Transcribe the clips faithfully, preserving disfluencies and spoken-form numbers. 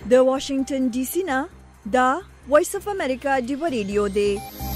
د واشنگټن ډي سي نه دا وایس اف امریکا دی ریډیو دی.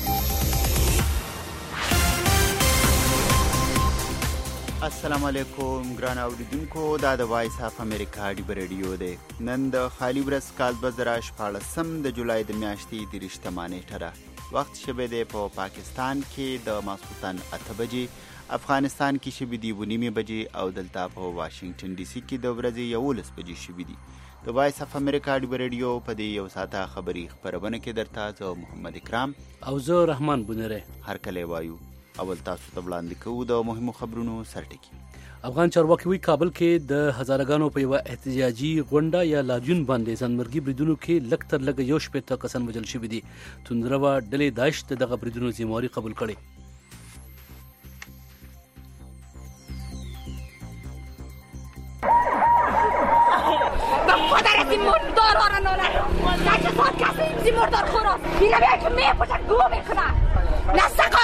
السلام علیکم ګران اوریدونکو، دا د وایس اف امریکا دی ریډیو دی. نن د خالی ورځ کال دوه زره شپاړسم د جولای د میاشتې دېرشتمه نیټه ده. وخت شبه دی په پا پاکستان کې د ماسخوتن اته بجې، افغانستان کې شبه دی و نیمې بجې او دلته په واشنگټن ډي سي کې د ورځې یولس بجې شبه دی. د وایس اف امریکا دی ریډیو په دې یو ساعته خبري خبرونه کې درته زه محمد اکرام او زه رحمان بونره هر کله وایو. اول تاسو ته وړاندې کوو د مهمو خبرونو سرټکی. افغان چارواکي وی کابل کې د هزارګانو په یو احتجاجي غونډه یا لاریون باندې ځانمرګي بریدونو کې لږ تر لږه یو شپېته کسان وژل شوي دي. توندروا ډلې داعش د دغه بریدونو ذمہواري قبول کړې. مادر این مردار ها را نالد نچه ساد کسی این مردار خوراست اینه بیایی که میپوشن گوه میکنن نسقا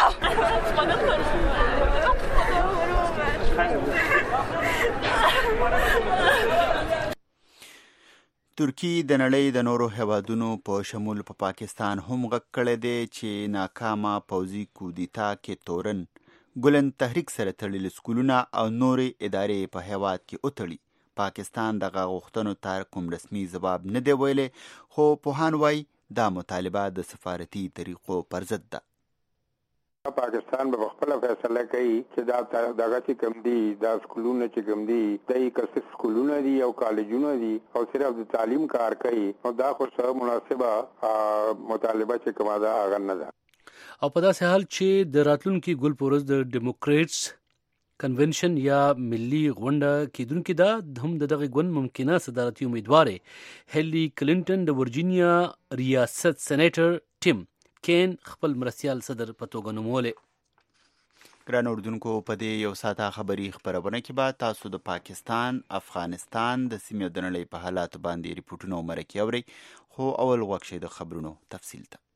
ترکی د نړۍ د نورو هیوادونو په شمول په پا پاکستان هم غږ کړی دی چې ناکامه پوځي کودتا کې تورن ګلن تحریک سره تړلي سکولونه او نورې ادارې په هیواد کې وتړي. پاکستان دغه غوښتنو ته کوم رسمي ځواب نه دی ویلی، خو پوهان وایي دا مطالبه د سفارتي طریقو پر ضد ده. پاکستان به خپل فیصله کوي چې دا دغه چې کوم دي دا سکولونه چې کوم دي دای که سکولونه دي او کالجونه دي او صرف د تعلیم کار کوي او دا خو سره مناسبه مطالبه چې کومه ده هغه نه ده. او په داسې حال چې د راتلونکي ګل پورز د ډیموکریټس کنونشن یا ملي غونډه کېدونکې ده هم د دغه ګوند ممکنه صدارتي امیدوارې هیلي کلینټن د ورجینیا ریاست سېنیټر ټیم کین خپل مرستیال صدر په توګه نومولی. ګران اردوونکو، په دې یو ساعته خبري خبرونه کې به تاسو د پاکستان، افغانستان د سیمې او د نړۍ په حالاتو باندې ریپورټونه او مرکې اورئ، خو اول غوږ شئ د خبرونو تفصیل ته.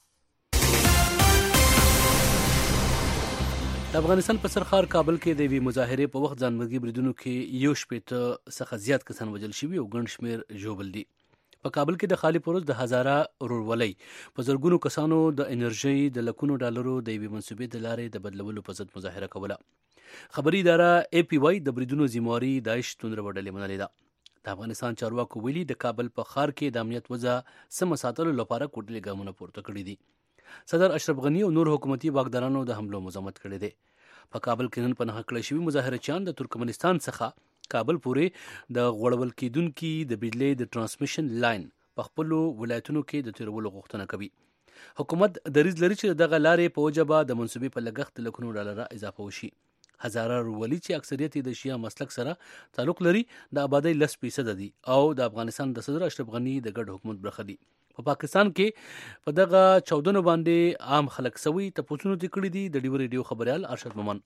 د افغانستان په سرخار کابل کې د یوې مظاهرې په وخت ځانمرګي بریدونو کې یو شپېته څخه زیات کسان وژل شوي او ګڼ شمېر ژوبل دي. په کابل کې د خالي پروز د هزاره ورورولۍ په زرګونو کسانو د انرژۍ د لکونو ډالرو د یوې منصوبې د لارې د بدلولو په ضد مظاهره کوله. خبري اداره ای پی وای د بریدونو ذمہواري داعش توندرو ډلې منلې ده. د افغانستان چارواکو ویلي د کابل په ښار کې د امنیت وضع سمه ساتلو لپاره کوټلې ګامونه پورته کړي دي. صدر اشرف غنی او نور حکومتي واکدارانو د حملو مزاحمت کړی دی. په کابل کې نن په نښه کړی شوي مظاهرچیان د ترکمنستان څخه کابل پورې د غوړول کېدونکي د بجلۍ د ترانسمیشن لاین په خپلو ولایتونو کې د تیرولو غوښتنه کوي. حکومت دریځ لري چې دغه لارې په وجه به د منصوبې په لګښت د لکونو ډالره اضافه وشي. هزاره ورورولي چې اکثریت د شیعه مسلک سره تعلق لري د آبادۍ لس فیصده دي او د افغانستان د صدر اشرف غني د ګډ حکومت برخه دي. په پا پاکستان کې په دغه چودنو باندې عام خلک سوي تپوسونه دي کړي دي. د ډیو ریډیو خبريال ارشد مومن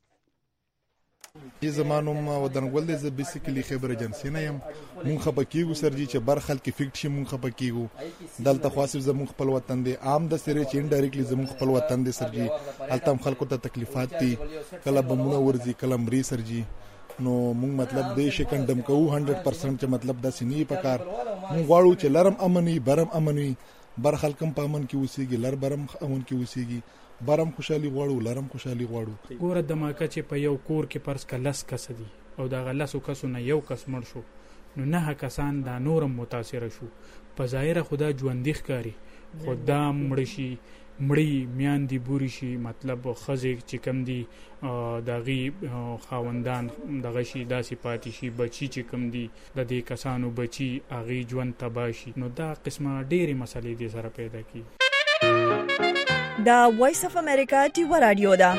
چې زمانوم ودانګول دې ز بیسیکلی خبر ایجنسی نه يم مونږ خپکیږو سرجی چې بر خلک فیکټ شي مونږ خپکیږو دلته خاصه زموږ خپل وطن دی عام د سره چې انډایرکټلی زموږ خپل وطن دی سرجی التم خلکو ته تکلیفات دي کله بمونه ورزي کله مری سرجی نو مونږ مطلب دې شي کندم کوو هندرد پرسنټ چې مطلب د سینې پکار مونږ غواړو چې لرم امني برم امني بر خلکم په امن کې وسیږي لر برم امن کې وسیږي برم خوشحالي غواړو لرم خوشحالي غواړو. ګوره دماکه چې په یو کور کې پرس کا لس کس دي او دا غلسو کسو نه یو کس مړ شو نو نه کسان دا نورم متاثر شو. په ظاهر خدا ژوندۍ ښکاري خدا مړ شي مړی میان دی بوري شي مطلب خزه چې کم دی داغي خاوندان دغه شي داسې پاتې شي بچي چې کم دی د دې کسانو بچي اغي ژوند تباشي نو دا قسمه ډېری مسلې دي سره پیدا کی. دا وایس اف امریکا دی رادیو ده.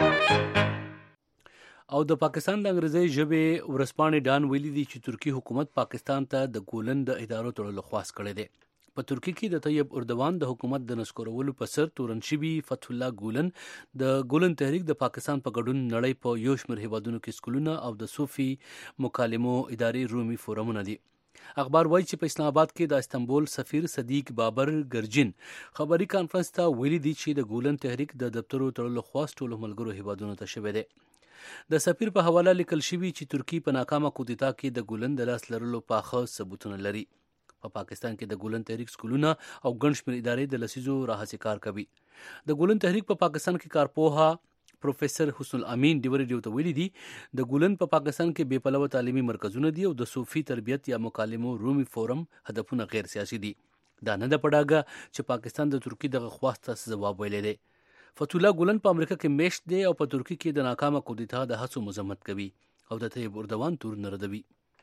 او د پاکستان د انګریزي ژبې ورسپانې ډان ویلي دي چې ترکی حکومت پاکستان ته د ګولن د ادارو تړلو خواست کړی دی. په ترکی کې د طیب اردوان د حکومت د نسکورولو په سر تورن شوي فتح الله ګولن د ګولن تحریک د پاکستان په ګډون نړۍ په یو شمېر هیوادونو کې سکولونه او د صوفي مکالمو ادارې رومي فورمونه دي. اخبار وایي چې په اسلام آباد کې د استنبول سفیر صدیق بابر ګرجین خبري کانفرنس ته ویلي دي چې د ګولن تحریک د دفترو تړلو خواست ټولو ملګرو هیوادونو ته شوی دی. د سفیر په حواله لیکل شوي چې ترکی په ناکامه کودتا کې د ګولن د لاس لرلو پاخه ثبوتونه لري. په پاکستان کې د ګولن تحریک سکولونه او ګڼ شمېر ادارې د لسیزو راهیسې کار کوي. د ګولن تحریک په پاکستان کې کارپوها پروفیسر حسن الامین ډیوري ډیو ته ویلي دي د ګولن په پا پاکستان کې بې پلوه تعلیمي مرکزونه دي او د صوفي تربیت یا مکالمو رومي فورم هدفونه غیر سیاسي دي. دا نه د پډاګه چې پاکستان د ترکی دغه خواست ته جواب ویلی دی. فتح الله ګولن په امریکا کې میشت دی او په ترکی کې د ناکامه کودتا د هڅو مذمت کوي او د طیب اردوان تور نه ردوي.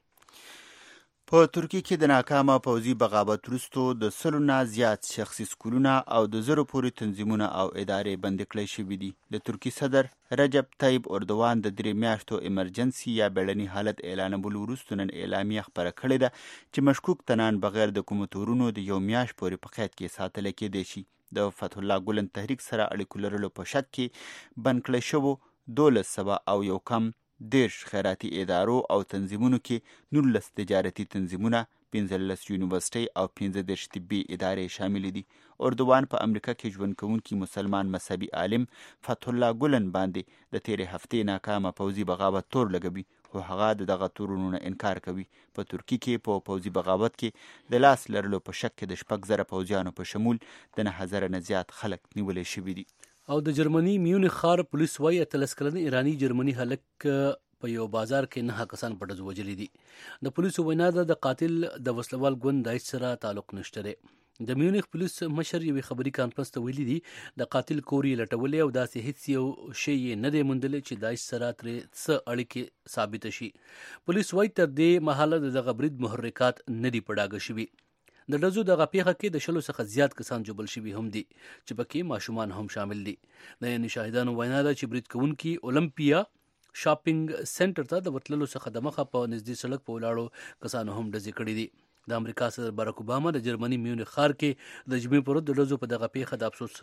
په ترکی کې د ناکامه پوځي بغاوت وروسته د سلو نه زیات شخصي سکولونه او د زرو پورې تنظیمونه او ادارې بندي کړای شوي دي. د ترکی صدر رجب طیب اردوان د درې میاشتو ایمرجنسي یا بیړني حالت اعلانولو وروسته نن اعلامیه خپره کړې ده چې مشکوک تنان بغیر د کومو تورونو د یو میاشت پورې په قید کې ساتل کېدای شي. د فتح الله ګولن تحریک سره اړیکو لرلو په شک کې بند کړی شوو دولس سوه او یو کم دیرش خیراتي ادارو او تنظیمونو کې نولس تجارتي تنظیمونه، پنځلس یونیورسټۍ او پنځه دېرش طبي ادارې شاملې دي. اردوان په امریکا کې ژوند کوونکي مسلمان مذهبي عالم فتح الله ګولن باندې د تیرې هفتې ناکامه پوځي بغاوت تور لګوي، خو هغه د دغه تورونو نه انکار کوي. په ترکي کې په پوځي بغاوت کې د لاس لرلو په شک کې د شپږ زره پوځیانو په شمول د نهه زره نه زیات خلک نیولې شوي دي. او د جرمني میونخ ښار پولیس وایي اتلس کلن ایرانی جرمني هلک په یو بازار کې نه کسان په ډزو وژلي دي. د پولیسو وینا ده د قاتل د وسلوال ګوند داعش سره تعلق نشته دی. د میونخ پولیس مشر یوې خبري کانفرنس ته ویلي دي د قاتل کور یې لټولې او داسې هیڅ یو شی یې نه دی موندلی چې داعش سره ترې څه اړیکې ثابته شي. پولیس وایي تر دې مهاله د دغه برید محرکات نه دي په ډاګه شوي. د ډزو دغه پیښه کې د شلو څخه زیات کسان جوبل شوي هم دي چې پکې ماشومان هم شامل دي. د یعنې شاهدانو وینا ده چې برید کوونکي اولمپیا شاپینګ سنټر ته د ورتللو څخه د مخه په نږدې سړک په ولاړو کسانو هم ډزې کړي دي. د امریکا صدر باراک اوباما د جرمني میونخ ښار کې د جمعې پر ورځ د ډزو په دغه پیښه د افسوس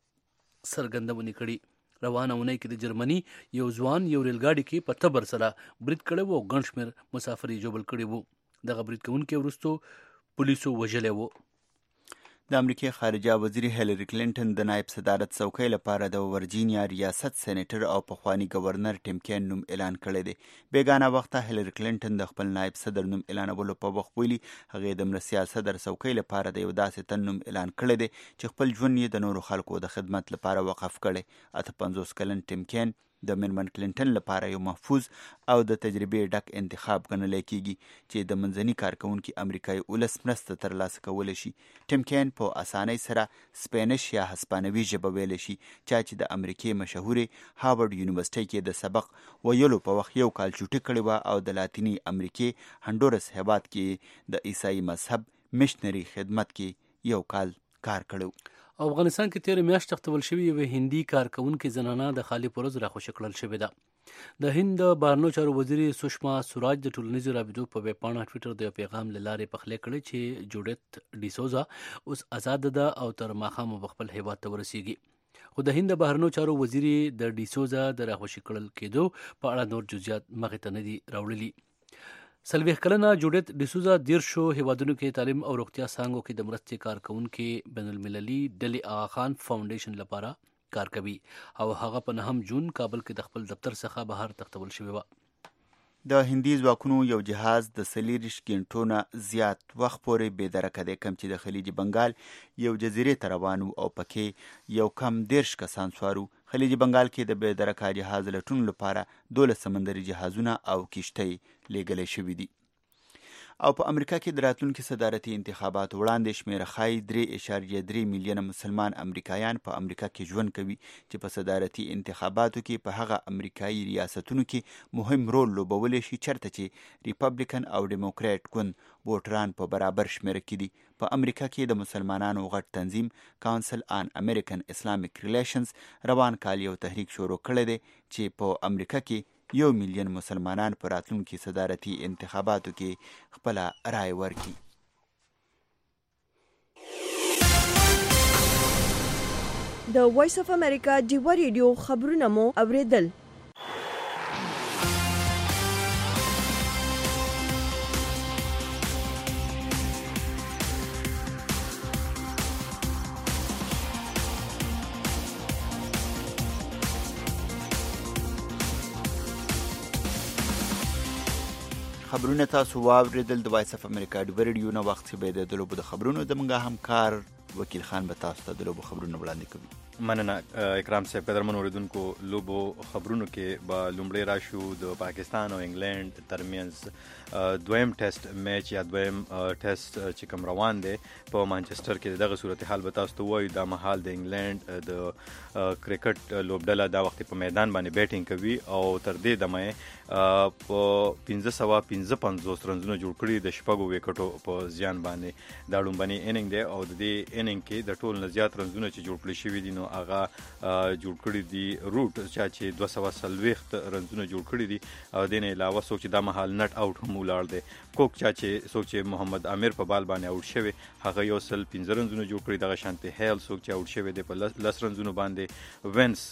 څرګندونې کړي. روانه اونۍ کې د جرمني یو ځوان یو ریلګاډي کې په تبر سره برید کړی و او ګڼ شمېر مسافر یې جوبل کړي وو. دغه برید کوونکي وروستو پولیسو وژلی وو. د امریکای خارجه وزیر هیلری کلینټن د نایب صدارت څوکۍ لپاره د ورجینیا ریاست سېنیټر او پخوانی گورنر ټیم کین نوم اعلان کړی دی. بیګانه وخته هیلری کلینټن د خپل نایب صدر نوم اعلانولو په وخت ویلي هغې د مرستیال صدر څوکۍ لپاره د یو داسې تن نوم اعلان کړی دی چې خپل ژوند یې د نورو خلکو د خدمت لپاره وقف کړی. اته پنځوس کلن ټیم کین د میرمن کلینټن لپاره یو محفوظ او د تجربې ډک انتخاب ګڼلی کیږي چې د منځني کارکوونکي امریکایي ولس مرسته ترلاسه کولی شي. ټیم کین په اسانۍ سره سپینش یا هسپانوي ژبه ویلی شي، چا چې د امریکې مشهورې هاورډ یونیورسټۍ کې د سبق ویلو په وخت یو کال چوټي کړې وه او د لاتینی امریکې هنډورس هیواد کې د عیسائی مذهب میشنري خدمت کې یو کال کار کړی. افغانستان کې تیر میاشت تختول شوی یو هندي کارکونکي زنانه د خالی پروز راخوشي کړل شوې ده. د هند بهرنیو چارو وزیر سشما سوراج د ټولنیزو رابطو په ویب پاڼه ټویټر د یو پیغام له لارې پخلی کړی چې جوډیت ډیسوزا اوس آزاد ده او تر ماښامه به خپل هیواد ته ورسیږي. خو د هند بهرنیو چارو وزیر د ډیسوزا د راخوشي کړل کېدو په اړه نور جزئیات مخې ته نه دي راوړلي. څلوېښت کلنه جوډیت ډیسوزا دیرشو هیوادونو کې تعلیم او روغتیا څانګو کې د مرستې کارکوونکي بین المللي ډلې آغا خان فاونډیشن لپاره کار کوي او هغه په نهم جون کابل کې د خپل دفتر څخه بهر تختول شوې وه. د هندي ځواکونو یو جهاز د څلېرویشت ګنټو نه زیات وخت پورې بې درکه دی، کوم چې د خلیج بنګال یو جزیرې ته روان و او پکې یو کم دیرش کسان سوارو. خلیج بنګال کې د بې درکه جهاز لټون لپاره دولس سمندري جهازونه او کشتۍ لیږلی شوي دي. او په امریکا کې د راتلونکي صدارتي انتخاباتو وړاندې شمیره ښایي درې اعشاریه درې میلیونه مسلمان امریکایان په امریکا کې ژوند کوي چې په صدارتي انتخاباتو کې په هغه امریکایي ریاستونو کې مهم رول لوبولی شي چېرته چې ریپبلیکن او ډیموکریټ ګوند ووټران په برابر شمیره کې دي. په امریکا کې د مسلمانانو غټ تنظیم کاونسل آن امریکن اسلامیک ریلیشنز روان کال یو تحریک شروع کړی دی چې په امریکا کې یو میلیون مسلمانان په راتلونکي صدارتي انتخاباتو کې خپله رای ورکړي. د وایس اف امریکا ډیوا ریډیو خبرونه مو اوریدل. خبرونه تاسو واوریدل د وایس اف امریکا د ریډیو نو وخت به د لوبو د خبرونو د منګه همکار وکیل خان به تاسو ته د لوبو خبرونه وړاندې کوي. مننه اکرام صاحب. قدرمن اوریدونکو، لوبو خبرونو کې به لومړی راشو د پاکستان او انګلند ترمنځ دویم ټیسټ میچ یا دویم ټیسټ چې کوم روان دی په مانچسټر کې. دغه صورتحال به تاسو ته وایو. دا مهال د انګلند د کرکټ لوبډله دا وخت په میدان باندې بیټینګ کوي او تر دې دمه په پنځه سوه پنځه پنځوس رنزونه جوړ کړي د شپږو وکټو په زیان باندې. دا لومبني اننګ دی او د دې اننګ کې د ټول نه زیات رنزونه چې جوړ کړي شوي دي نو هغه جوړ کړي دي روټ چا چې دوه سوه څلوېښت رنزونه جوړ کړي دي او دې نه علاوه څوک چې دا مهال نټ آوټ هم ولاړ دی. کوک چا چې څوک چې محمد عامر په بال باندې آوټ شوی هغه یو سل پنځه رنزونه جوړ کړي. دغه شانتې هیل څوک چې آوټ شوی دی په لس رنزونو باندې. وینس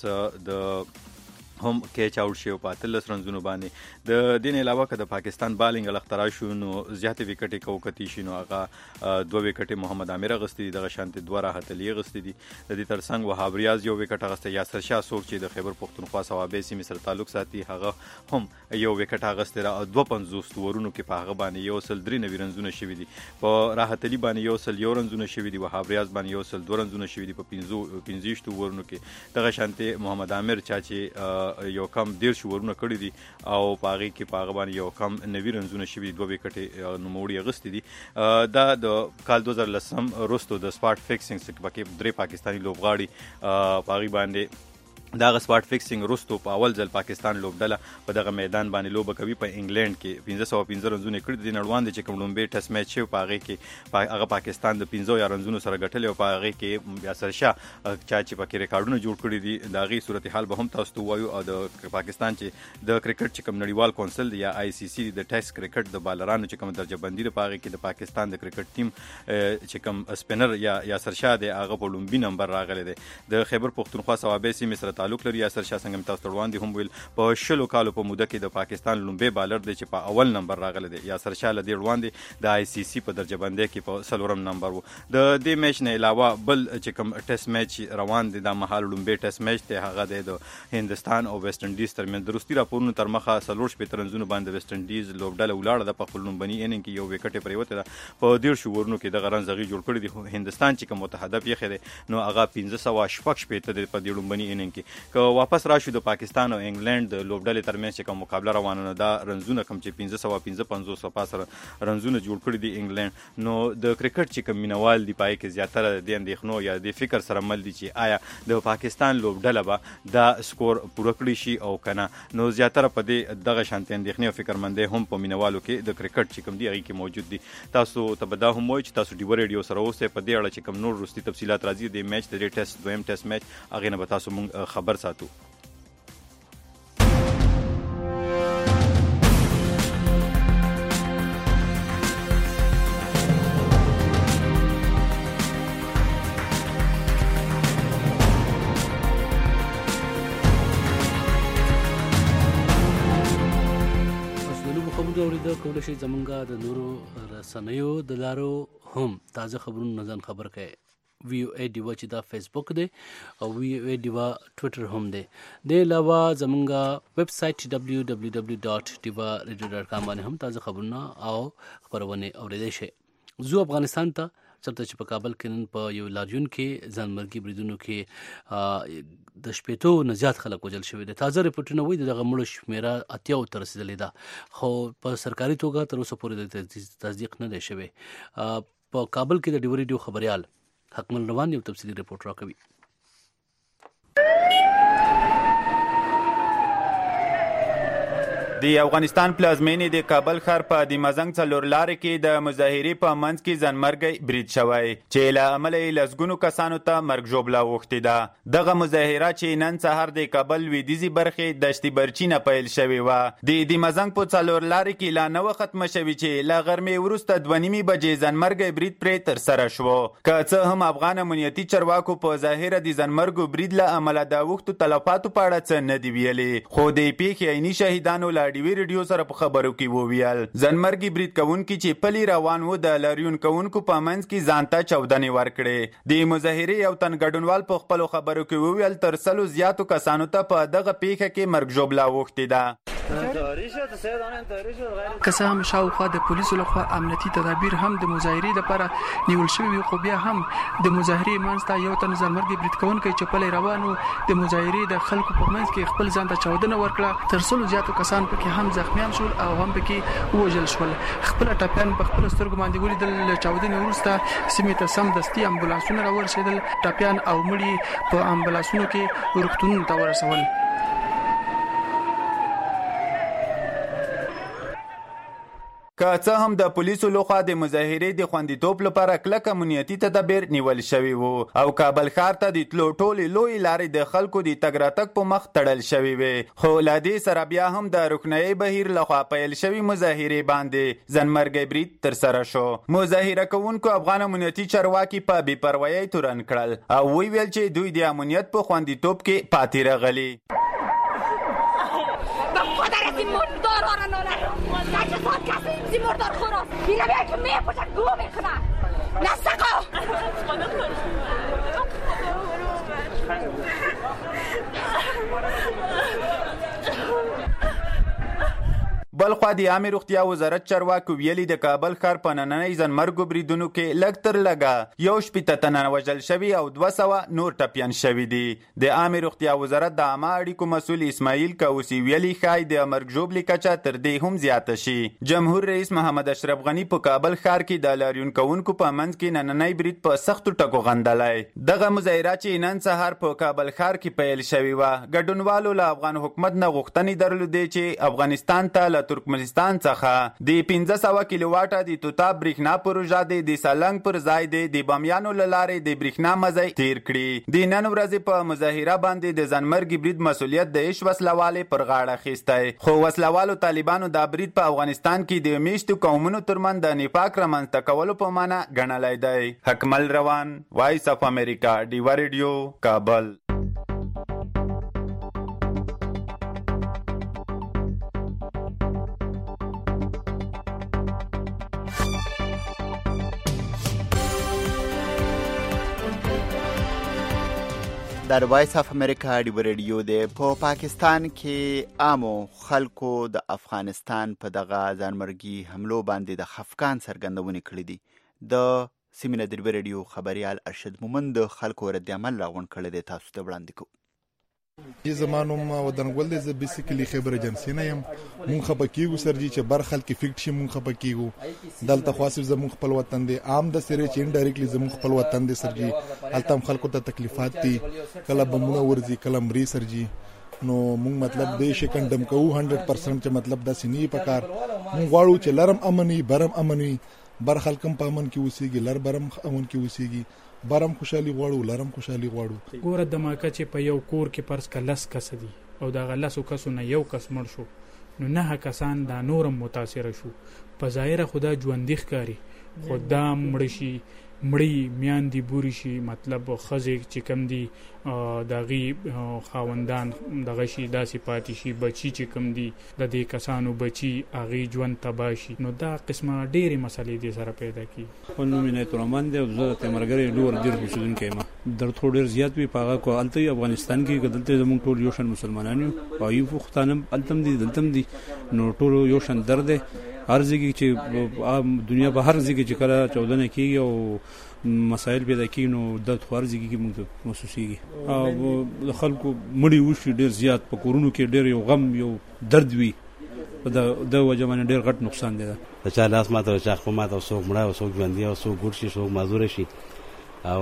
د هم کیچ آوټ شوی په اتلس رنزونو باندې. د دې نه علاوه که د پاکستان بالینګ لخترا شو نو زیاتې وکټې که وکتې شي نو هغه دوه وکټې محمد عامر اغوستي دي. دغه شانتې دوه راحت علي اغوستي دي. د دې تر څنګ وهاب ریاض یو وکټ اغوستی. یاسر شاه څوک چې د خیبر پښتونخوا صوابۍ سیمې سره تعلق ساتي هغه هم یو وکټ اغوستی ده. دوه پنځوس اورونو کې په هغه باندې یو سل درې نوي رنزونه شوي دي. په راحت علي باندې یو سل یو رنزونه شوي دي. وهاب ریاض باندې یو سل دوه رنزونه شوي دي په پنځه ویشتو اورونو کې. دغه شانتې محمد عامر چا چې یو کم ډېر شورونه کړي دي او په هغې کې په هغه باندې یو کم نوي رنزونه شوي دي. دوه وکټې نوموړي اغوستي دي. دا د کال دوه زره لسم وروستو د سپاټ فکسینګ پکې درې پاکستاني لوبغاړي په هغې باندې دغه سپاټ فکسینګ وروستو په اول ځل پاکستان لوبډله په دغه میدان باندې لوبه کوي. په انګلند کې پنځه سوه پنځه رنزونه کړي دي. نړوان دی چې کوم لومبۍ ټیسټ میچ شوی په هغې کې هغه پاکستان د پنځو یا رنزونو سره ګټلی او په هغې کې یاسر شاه چا چې پکې ریکارډونه جوړ کړي دي د هغې صورتحال به هم تاسو ته ووایو. او د پاکستان چې د کرکټ چې کوم نړیوال کونسل دی یا آی سی سی د ټیسټ کرکټ د بالرانو چې کوم درجه بندي ده په هغې کې د پاکستان د کرکټ ټیم چې کوم سپینر یا یاسر شاه دی هغه په لومبي نمبر راغلی دی. د خیبر پښتونخوا صوابۍ سیمې سره تعلق لري. یاسر شاه څنګه تاسو ته وړاندې هم ویل په شلو کالو په موده کې د پاکستان لومبۍ بالر دی چې په اول نمبر راغلی دی. یاسر شاه له دې وړاندې د آی سی سی په درجه بندۍ کې په څلورم نمبر و. د دې میچ نه علاوه بل چې کوم ټیسټ میچ روان دی دا مهال لومبۍ ټیسټ میچ دی هغه دی د هندوستان او ویسټ انډیز ترمنځ. د وروستي راپورونو تر مخه څلور شپېته رنزونو باندې ویسټ انډیز لوبډله ولاړه ده. په خپل لومبني اننګ کې یو وکټ یې پرېوتې ده. په دېرشو اورونو کې دغه رنز هغې جوړ کړي دي. هندوستان چې کوم متحده پیښې دی نو هغه پنځه سوه شپږ شپېته دی په دې لومبني اننګ کې. که واپس راشو د پاکستان او انګلند د لوبډلې ترمنځ چې کوم مقابله روانه ده دا رنزونه کوم چې پنځه سوه پنځه پنځوس پاسه رنزونه جوړ کړي دي انګلند نو د کرکټ چې کوم مینوال دي پای کې زیاتره د اندېښنو یا د فکر سره مل دي چې آیا د پاکستان لوبډله به دا سکور پوره کړي شي او که نه. نو زیاتره په دې دغه شانتې اندېښنې او فکرمندۍ هم په مینوالو کې د کرکټ چې کوم دي هغې کې موجود دي. تاسو ته به دا هم وایو چې تاسو ډیوه ریډیو سره اوسئ. په دې اړه چې کوم نور وروستي تفصیلات راځي د میچ د دې ټیسټ دویم ټیسټ میچ هغې نه به تاسو مونږ خبر ساتو. اوریدل کولی شئ زمونږ د نورو رسنیو د لارو هم تازه خبرونو نه ځان خبر کړئ. وی او ای ډیوا چې دا فیسبوک دی او وی او ای ډیوا ټویټر هم دی. د علاوه زمونږ ویب سایټ ډبلیو ډبلیو ډبلیو ډاټ ډیوا ریډیو ډاټ کام باندې هم تازه خبرونه او خبرونه اوریدلی شئ. زو افغانستان ته چېرته چې په کابل کې نن په یو لاریون کې ځانمرګي بریدونو کې د شپېتو نه زیات خلک وژل شوي دي. تازه رپورټونه وایي د دغه مړو شمېره اتیاو ته رسېدلې ده خو په سرکاري توګه تر اوسه پورې د تصدیق نه دی شوی. په کابل کې د ډیو ریډیو خبریال حکمل روان یو تفصیلي رپورټ راکوي. د افغانستان پلازمینې د کابل ښار په دیمزنګ څلور لارې کې د مظاهرې په منځ کې ځانمرګی برید شوی چې له امله یې لسګونو کسانو ته مرګ ژوبله اوښتې ده. دغه مظاهره چې نن سهار د کابل لویدیځې برخې دشت برچي نه پیل شوې وه د دیمزنګ په څلور لارې کې لا نه وه ختمه شوې چې له غرمې وروسته دوه نیمې بجې ځانمرګی برید پرې ترسره شو. که څه هم افغان امنیتي چارواکو په ظاهره د ځانمرګو برید له امله د اوښتو تلفاتو په اړه څه نه دي ویلي خو د پیښې عیني شهیدانو له ډیوي ریډیو سره په خبرو کې وویل ځانمرګي برید کوونکي چې پلي روان وو د لاریون کوونکو په منځ کې ځان ته چاودنې ورکړې. د مظاهرې یو تن ګډونوال په خپلو خبرو کې وویل تر سلو زیاتو کسانو ته په دغه پیښه کې مرګ ژوبله اوښتې ده. که څه هم شاوخوا د پولیسو لخوا امنیتي تدابیر هم د مظاهرې لپاره نیول شوي وي، خو بیا هم د مظاهرې منځ ته یو تن ځانمرګي برید کوونکی چې پلی روانو د مظاهرې د خلکو په منځ کې خپل ځان ته چاودنه ورکړه. تر سلو زیاتو کسان پکې هم زخمیان شول او هم پکې ووژل شول. خپل ټپیان په خپل سترګو باندې ولیدل. له چاودنې وروسته سیمې ته سمدستي امبولانسونه راورسېدل. ټپیان او مړي په امبولانسونو کې روغتونونو ته ورسول. که څه هم د پولیسو لخوا د مظاهرې د خوندیتوب لپاره کلک امنیتي تدابیر نیول شوي وو او کابل ښار ته د تلو ټولې لوی لارې د خلکو د تګ راتګ په مخ تړل شوي وې، خو له دې سره بیا هم د روښنایي بهیر لخوا پیل شوي مظاهرې باندې ځانمرګی برید ترسره شو. مظاهره کوونکو افغان امنیتي چارواکي په بې پروایۍ تورن کړل او ویل چې دوی د امنیت په خوندیتوب کې پاتې راغلي. این مردار خراس اینا بیایی که میپوشن گو میکنن نسقا بلخوا د عامه روغتیا وزارت چارواکو ویلي د کابل ښار په نننۍ ځانمرګو بریدونو کې لږ تر لږه یو شپېته تنه وژل شوي او دوه سوه نور ټپیان شوي دي. د عامه روغتیا وزارت د عامه اړیکو مسؤل اسماعیل کاوسي ویلي ښایي د مرګ ژوبلې کچه تر دې هم زیاته شي. جمهور رئیس محمد اشرف غني په کابل ښار کې د لاریون کوونکو په منځ کې نننۍ برید په سختو ټکو غندلی. دغه مظاهره چې نن سهار په کابل ښار کې پیل شوې وه، ګډونوالو له افغان حکومت نه غوښتنې درلودې چې افغانستان ته له ترکمنستان څخه د پنځه سوه کیلو واټه د توتاب برېښنا پروژه د د سالنګ پر ځای د بامیانو له لارې د برېښنا مزی تیر کړي. د نن ورځې په مظاهره باندې د ځانمرګي برید مسؤلیت د عیش وسلوالې پر غاړه اخیستی، خو وسلوالو طالبانو دا برید په افغانستان کې د میشتو قومونو ترمنځ د نفاق رامنځته کولو په معنی ګڼلی دی. حکمل روان، وایس اف امریکا، ډیوا ریډیو، کابل. در وایس اف امریکا ډیوا ریډیو دی. په پاکستان کې عامو خلکو د افغانستان په دغه ځانمرګي حملو باندې د خفګان څرګندونې کړې دي. د سیمې نه د ډیوا ریډیو خبریال ارشد مومند د خلکو رد عمل راغونډ کړی دی، تاسو ته وړاندې کوو. چې زما نوم ودانګل دی، زه بیسیکلی خبر ایجنسی نه یم. مونږ خپه کېږو سر جي چې بر خلک فکټ شي، مونږ خپه کېږو. دلته خو صرف زموږ خپل وطن دی، عام د سره چې انډایرکټلی زموږ خپل وطن دی سر جي. هلته هم خلکو ته تکلیفات دي، کله بمونه ورځي، کله مري سر جي. نو مونږ مطلب دې شي کندم کوو هنډرډ پرسنټ چې مطلب داسې نه یې پکار. مونږ غواړو چې لرم امن وي، برم امن وي، بر خلک هم په امن کې اوسېږي، لر برم امن کې اوسېږي، برم خوشحالي غواړو، لرم خوشحالي غواړو. ګوره دماکه چې په یو کور کې پرس کا لس کس دي او دغه لسو کسو نه یو کس مړ شو، نو نه کسان دا نورم متاثره شو. په ظاهره خدا ژوندي ښکاري، خو دا مړ شي، مړی میاندې بوري شي، مطلب ښځې چې کوم دي د هغې خاوندان دغه شي داسې پاتې شي، بچي چې کوم دي د دې کسانو بچي هغې ژوند تباه شي. نو دا قسمه ډېرې مسلې دې سره پیدا کېږي. خپل نوم یې عنایت الرحمن دی او زه د تیمرګرې ډور ډېر اوسېدونکی یم. درد خو ډېر زیات وي په هغه کو هلته افغانستان کې، که دلته زموږ ټول یو شان مسلمانان یو او ایو پښتانه هم هلته هم دي دلته هم دي، نو ټولو یو شان درد دی. هر ځای کې چې دنیا په هر ځای کې چې کله چاودنه کېږي او مسایل پیدا کېږي، نو درد خو هر ځای کې موږ ته محسوسېږي. او د خلکو مړي وشي ډېر زیات، په کورونو کې ډېر یو غم یو درد وي، په د وجه باندې ډېر غټ نقصان دی. د چا لاس ماته او چا خپل ماته او څوک مړه او څوک ژوندي او څوک ګوډ شي، څوک معذوره شي، او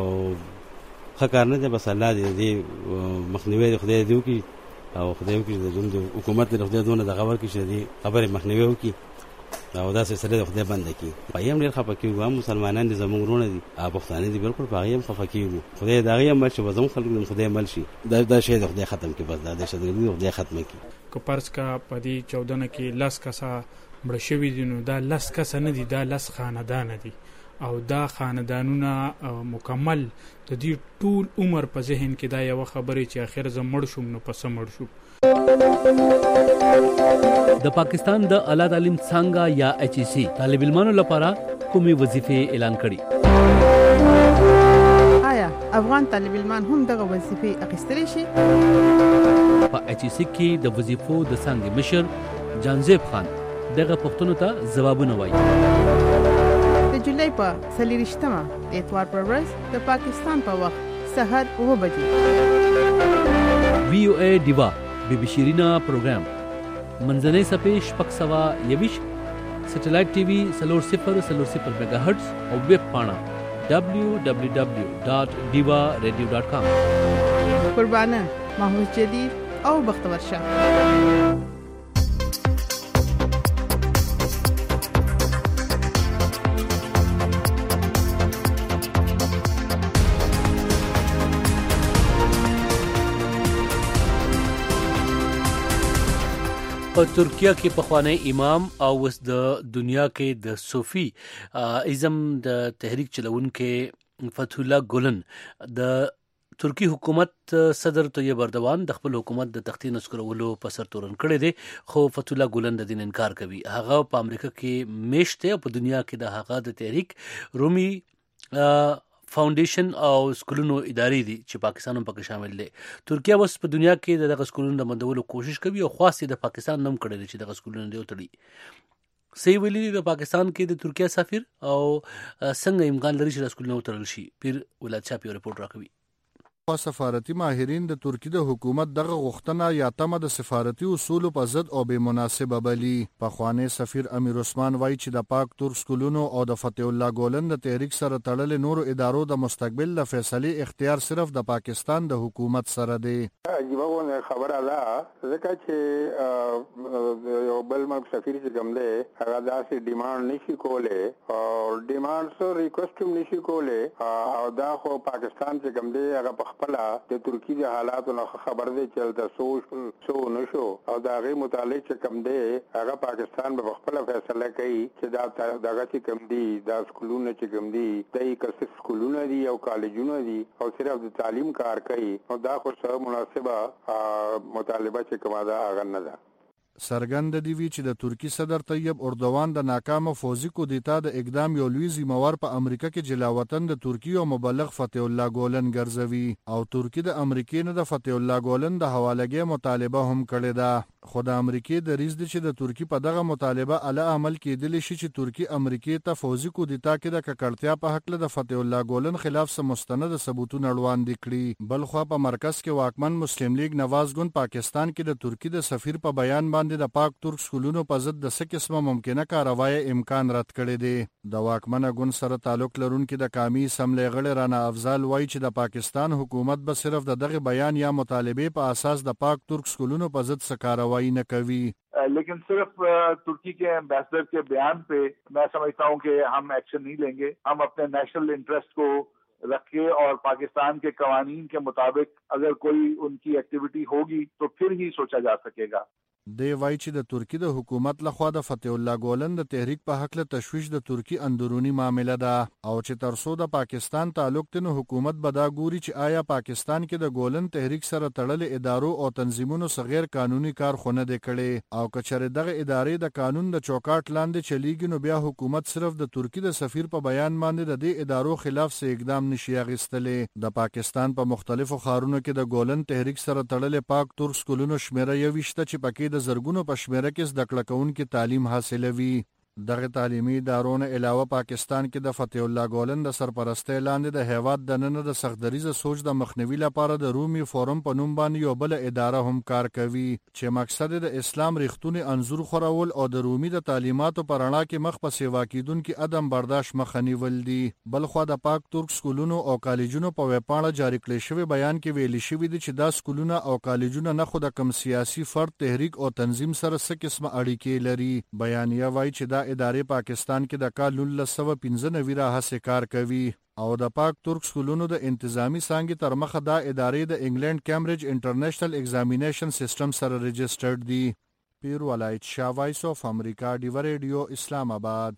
ښه کار نه دی. بس الله دې دې مخنیوی د خدای دې وکړي او خدای وکړي د زموږ حکومت د خدای دونه دغه ورکړي چې دې خبرې مخنیوی وکړي او دا سلسله د خدای بنده کړي. په هغې هم ډېر خفه کېږو، هم مسلمانان دي زموږ وروڼه دي او پښتانه دي، بلکل په هغې هم خفه کېږو. خدای د هغې هم مل شي، به زموږ خلکو د خدای مل شي، دا شی د خدای ختم کړي، بس دا دهشتګردي د خدای ختمه کړي. که فرض کا په دې چاودنه کې لس کسه مړه شوي دي، نو دا لس کسه نه دي، دا لس خاندانه دي او دا خاندانونه مکمل د دې ټول عمر په ذهن کې دا یوه خبرې چې آخر زه مړ شوم نو په څه مړ شوم. د پاکستان د اعلی تعلیم څانګه یا ایچ ای سی طالب علمانو لپاره کومې وظیفې اعلان کړي؟ آیا افغان طالب علمان هم دغه وظیفې اخیستلی شي؟ په ایچ ای سی کې د وظیفو د څانګې مشر جانزیب خان دغه پوښتنو ته ځوابونه وایي. د جولای په څلېرویشتمه د اتوار پر ورځ د پاکستان په وخت سهار اوه بجې وی او ای ډیوا بی بی شیرینا پروګرام منځنۍ صفحې شپږ سوه یویشت سټلایټ ټي وي څلور صفر څلور صفر میگا هرټز او ویب پاڼه ډبلیو ډبلیو ډبلیو ډاټ ډیوا ریډیو ډاټ کام. قربانه محمود جدید او بختور شاه. په ترکیه کې پخوانی امام او اوس د دنیا کې د صوفي ازم د تحریک چلونکو فتح الله ګولن د ترکی حکومت صدر طیب اردوان د خپل حکومت د تختی نسکرولو په سر تورن کړی دی، خو فتح الله ګولن د دین انکار کوي. هغه په امریکا کې میشته او په دنیا کې د هغه د تحریک رومي فاونډیشن او سکولونو ادارې دي چې پاکستان هم پکې شامل دي. ترکیه اوس په دنیا کې دغه سکولونو د بندولو کوشش کوي او خاص د پاکستان نوم کړی دی چې دغه سکولونه دی وتړي. صحیح ویلي د پاکستان کې د ترکیه سفیر او څنګه امکان لري چې د سکولونو وتړل شي. پیر ولایت شاه په رپورټ راکوي. سفارتي ماهرین د ترکی د حکومت دغه غوښتنه یا تمه د سفارتي اصولو په ضد او بې مناسبه بلی. پخوانی سفیر امیر عثمان وایي چې د پاک ترک سکولونو او د فتح الله ګولن د تحریک سره تړلې نورو ادارو د مستقبل د فیصلې اختیار صرف د پاکستان د حکومت سره دی. عجیبه خبره ده ځکه چې یو بل ملک سفیر چې کوم دی هغه داسې ډیمانډ نشي کولی او ډیمانډ سو ریکوست هم نشي کولی او دا خو پاکستان چې کوم دی هغه خپله د ترکی د حالاتو نه خبر دی چې هلته څه وشول څه ونه شو او د هغې متعلق چې کوم دی هغه پاکستان به خپله فیصله کوي چې دا دغه چې کوم دي دا سکولونه چې کوم دي دا یې که صرف سکولونه دي او کالجونه دي او صرف د تعلیم کار کوي نو دا خو څه مناسبه مطالبه چې کومه ده هغه نه ده. سرګند دی وی چې د ترکی صدر طیب اردوان د ناکامه فوزي کودتا د اقدام یو لوی ذمہوار په امریکا کې جلاوطن د ترکی او مبلغ فتح الله ګولن ګرځوي او ترکی د امریکای نه د فتح الله ګولن د حوالګي مطالبه هم کړې ده. خو د امریکای د ریز دي چې د ترکی په دغه مطالبه اعلی عمل کېدل شي چې ترکی امریکای ته فوزي کودتا کې د ککړتیا په حق له د فتح الله ګولن خلاف سم مستند ثبوتونه وړاندې کړي. بل خو په مرکز کې واکمن مسلم لیگ نواز ګوند پاکستان کې د ترکی د سفیر په بیان باندې د پاک ترک سکولونو په ضد د څه قسمه ممکنه کاروای امکان رد کړی دی. د واکمن ګوند سره تعلق لرونکي د قومي اسمبلی غړي رانا افضل وایي چې د پاکستان حکومت به صرف د دغه بیان یا مطالبه په اساس د پاک ترک سکولونو په ضد څه کاروای نه کوي. लेकिन सिर्फ तुर्की के एम्बेसडर के बयान पे मैं समझता हूँ कि हम एक्शन नहीं लेंगे. हम अपने नेशनल इंटरेस्ट को रखे और पाकिस्तान के कवानीन के मुताबिक अगर कोई उनकी एक्टिविटी होगी तो फिर ही सोचा जा सकेगा. دی وایي چې د ترکی د حکومت لخوا د فتح الله ګولن د تحریک په حق له تشویش د ترکی اندرونی معامله ده او چې ترڅو د پاکستان تعلق تنو حکومت به دا ګوري چې آیا پاکستان کې د ګولن تحریک سره تړلې ادارو او تنظیمونو څخه غیر قانوني کار خونه دي کړي او کچره دغه ادارې د قانون د چوکاټ لاندې چلیږي نو بیا حکومت صرف د ترکی د سفیر په بیان باندې د دې ادارو خلاف څه اقدام نشي اخیستلې. د پاکستان په مختلفو ښارونو کې د ګولن تحریک سره تړلې پاک ترک سکولونو شمیره یو وشته چې پکې د زرګونو په شمیره کې زده کړه کوونکي تعلیم حاصلوي. دغه تعلیمي ادارو نه علاوه پاکستان کې د فتح الله ګولن د سرپرستۍ لاندې د هیواد د نن د سختدریزه سوچ د مخنیوي لپاره د رومي فورم په نوم باندې یو بل اداره هم کار کوي چې مقصد د اسلام ریښتونی انزور خورول او د رومي د تعلیماتو پر اړه کې مخ په سیوا کیدونکو عدم برداشت مخنیول دي. بل خو د پاک ترک سکولونو او کالجونو په ویبپاڼه جاری کړی شوی بیان کې ویل شوی دی چې دا سکولونه او کالجونه نه خو د کم سیاسي فرد تحریک او تنظیم سره څه قسمه اړیکې لري. بیانیه وایي چې دا ادارې پاکستان کې د کال نولس سوه پنځه نوي راهیسې کار کوي او د پاک ترک سکولونو د انتظامی څانګې تر مخه دا ادارې د انګلند کیمبرج انټرنیشنل ایگزامینیشن سیستم سره رجسټرډ دي. پیر ولایت شاه، وایس اف امریکا، ډیوا ریډیو، اسلام آباد.